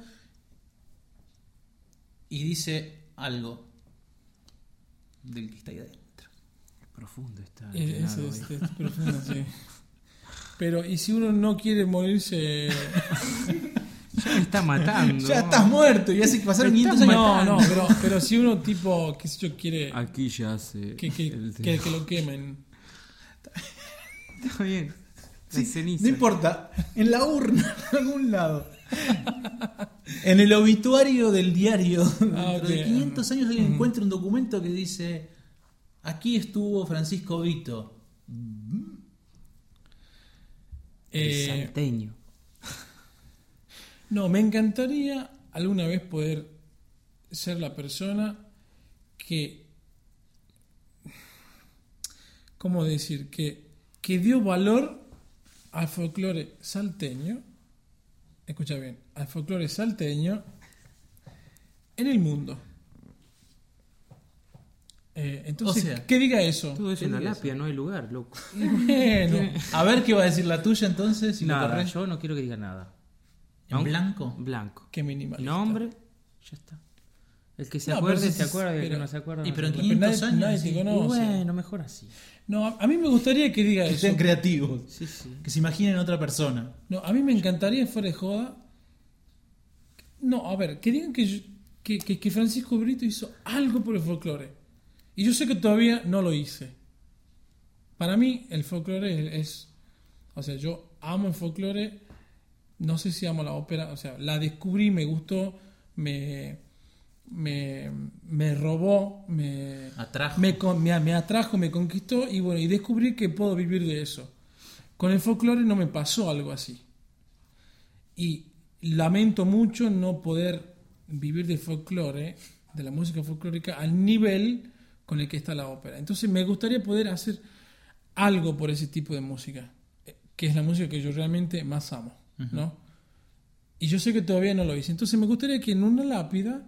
Speaker 1: y dice algo del que está ahí adentro.
Speaker 5: Profundo está.
Speaker 4: eh, es,
Speaker 5: Leonardo,
Speaker 4: es-
Speaker 5: ¿eh?
Speaker 4: es profundo, sí. Pero, ¿y si uno no quiere morirse?
Speaker 5: Ya me está matando.
Speaker 1: Ya estás muerto y hace que pasaron
Speaker 5: Me
Speaker 1: quinientos
Speaker 5: estás
Speaker 1: años.
Speaker 4: No, no,
Speaker 5: matando.
Speaker 4: pero, pero si uno tipo, qué sé yo, quiere
Speaker 5: Aquí ya se.
Speaker 4: que, que,
Speaker 5: el-
Speaker 4: que, que lo quemen.
Speaker 5: Está bien. La
Speaker 1: Sí,
Speaker 5: ceniza.
Speaker 1: no importa, en la urna, en algún lado. En el obituario del diario, dentro
Speaker 4: ok.
Speaker 1: de quinientos años alguien encuentra un documento que dice: aquí estuvo Francisco Vito.
Speaker 5: El
Speaker 4: Eh,
Speaker 5: salteño.
Speaker 4: no, me encantaría alguna vez poder ser la persona que, ¿cómo decir? Que, que dio valor al folclore salteño, escucha bien, al folclore salteño en el mundo. Eh, entonces,
Speaker 1: O sea,
Speaker 4: ¿qué diga eso?
Speaker 5: Todo es
Speaker 1: ¿Qué
Speaker 5: una
Speaker 1: diga
Speaker 5: lápida, no hay lugar, loco.
Speaker 4: Bueno,
Speaker 1: A ver qué va a decir la tuya entonces. Si lo
Speaker 5: Nada,
Speaker 1: corres.
Speaker 5: yo no quiero que diga nada.
Speaker 1: ¿En blanco?
Speaker 5: Blanco.
Speaker 4: qué minimalista.
Speaker 5: Nombre, Ya está. El que se
Speaker 4: No,
Speaker 5: acuerde,
Speaker 4: pero si-
Speaker 5: se acuerda, y el que
Speaker 4: pero-
Speaker 5: no se acuerda.
Speaker 1: Y
Speaker 5: no
Speaker 1: pero
Speaker 5: se
Speaker 1: en
Speaker 5: acuerda.
Speaker 1: quinientos
Speaker 4: nadie-
Speaker 1: años.
Speaker 4: nadie
Speaker 1: sí.
Speaker 4: te
Speaker 5: Y
Speaker 4: conoce.
Speaker 5: bueno, mejor así.
Speaker 4: No, a, a mí me gustaría que diga
Speaker 1: Que
Speaker 4: eso.
Speaker 1: sean creativos.
Speaker 5: Sí, sí.
Speaker 1: Que se imaginen otra persona.
Speaker 4: No, a mí me encantaría, fuera de joda. No, a ver, que digan que, yo- que, que, que Francisco Brito hizo algo por el folclore. Y yo sé que todavía no lo hice. Para mí, el folclore es, es- o sea, yo amo el folclore. No sé si amo la ópera. O sea, la descubrí, me gustó, me, me, me robó, me,
Speaker 1: Atrajo.
Speaker 4: me, con- me, me atrajo, me conquistó. Y bueno, y descubrí que puedo vivir de eso. Con el folclore no me pasó algo así. Y lamento mucho no poder vivir del folclore, de la música folclórica, al nivel con el que está la ópera. Entonces me gustaría poder hacer algo por ese tipo de música, eh, que es la música que yo realmente más amo, ¿no? Y yo sé que todavía no lo hice. Entonces me gustaría que en una lápida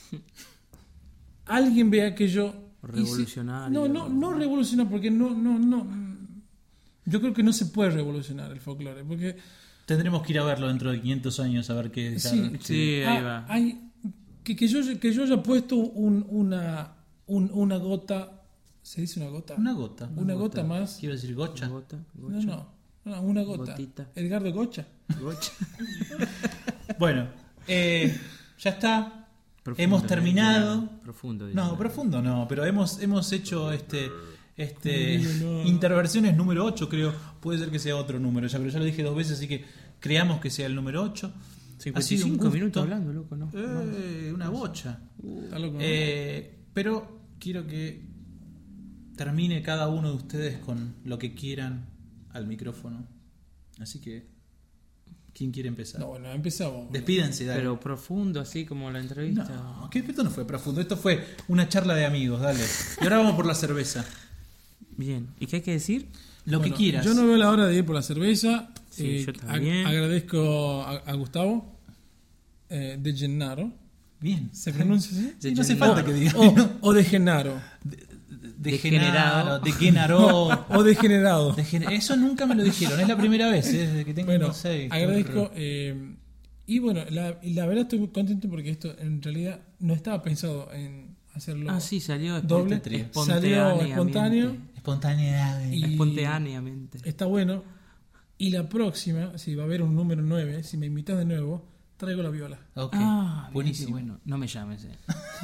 Speaker 4: alguien vea que yo hice-
Speaker 5: Revolucionario.
Speaker 4: No, no, no revolucionar, porque no, no, no. Yo creo que no se puede revolucionar el folclore, porque
Speaker 1: Tendremos que ir a verlo dentro de quinientos años a ver qué.
Speaker 4: Sí,
Speaker 5: Sí, ahí
Speaker 4: Ah,
Speaker 5: va.
Speaker 4: hay- que, que yo, que yo haya puesto un, una, un- una gota. ¿Se dice una gota?
Speaker 1: Una gota.
Speaker 4: Una gota más.
Speaker 1: Quiero decir gocha.
Speaker 5: Gota,
Speaker 4: No,
Speaker 5: gocha,
Speaker 4: no, no, una gota.
Speaker 5: Gotita.
Speaker 4: Edgardo Gocha.
Speaker 5: gocha.
Speaker 1: Bueno, eh, ya está.
Speaker 5: Profundo,
Speaker 1: Hemos
Speaker 5: eh,
Speaker 1: terminado.
Speaker 5: Dylan. Profundo.
Speaker 1: No,
Speaker 5: Dylan.
Speaker 1: profundo no, pero hemos, hemos hecho este, este
Speaker 4: No, no.
Speaker 1: interversiones número ocho, creo. Puede ser que sea otro número, ya, pero ya lo dije dos veces, así que creamos que sea el número ocho.
Speaker 5: cincuenta y
Speaker 1: Ha sido un
Speaker 5: cinco
Speaker 1: gusto.
Speaker 5: minutos hablando, loco, ¿no?
Speaker 1: Eh, una bocha.
Speaker 4: Está loco, ¿no?
Speaker 1: Eh, pero quiero que termine cada uno de ustedes con lo que quieran al micrófono. Así que, ¿quién quiere empezar?
Speaker 4: No, bueno, empezamos.
Speaker 1: Despídense, dale.
Speaker 5: Pero profundo, así como la entrevista.
Speaker 1: No, que esto no fue profundo, esto fue una charla de amigos, dale. Y ahora vamos por la cerveza.
Speaker 5: Bien. ¿Y qué hay que decir?
Speaker 1: Lo
Speaker 4: Bueno,
Speaker 1: que quieras.
Speaker 4: Yo no veo la hora de ir por la cerveza.
Speaker 5: Sí, yo
Speaker 4: ag-
Speaker 5: también.
Speaker 4: agradezco a, a Gustavo eh, de Gennaro.
Speaker 1: Bien.
Speaker 4: ¿Se pronuncia así?
Speaker 1: Sí, no hace
Speaker 5: Gennaro.
Speaker 1: falta que diga.
Speaker 4: O, o de Genaro.
Speaker 1: De
Speaker 5: Degenerado.
Speaker 1: Genaro, de Genaro.
Speaker 4: O degenerado.
Speaker 1: De Gen- Eso nunca me lo dijeron, es la primera vez, ¿eh? Desde que tengo
Speaker 4: Bueno,
Speaker 1: unos seis.
Speaker 4: agradezco. eh, y bueno, la, y la verdad estoy muy contento porque esto en realidad no estaba pensado en hacerlo
Speaker 5: Ah, sí, salió
Speaker 4: doble.
Speaker 1: trío.
Speaker 4: Salió espontáneo
Speaker 1: Espontaneidad.
Speaker 4: y
Speaker 5: Espontáneamente.
Speaker 4: está bueno. Y la próxima, si va a haber un número nueve, si me invitas de nuevo, traigo la viola.
Speaker 1: Ok,
Speaker 5: Ah, bien,
Speaker 1: buenísimo.
Speaker 5: qué bueno. No me llames, eh.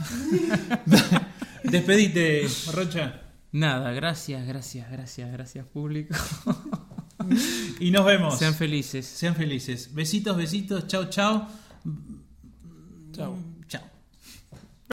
Speaker 1: Despedite, Rocha.
Speaker 5: Nada, gracias, gracias, gracias, gracias, público.
Speaker 1: Y nos vemos.
Speaker 5: Sean felices.
Speaker 1: Sean felices. Besitos, besitos. Chau, chau.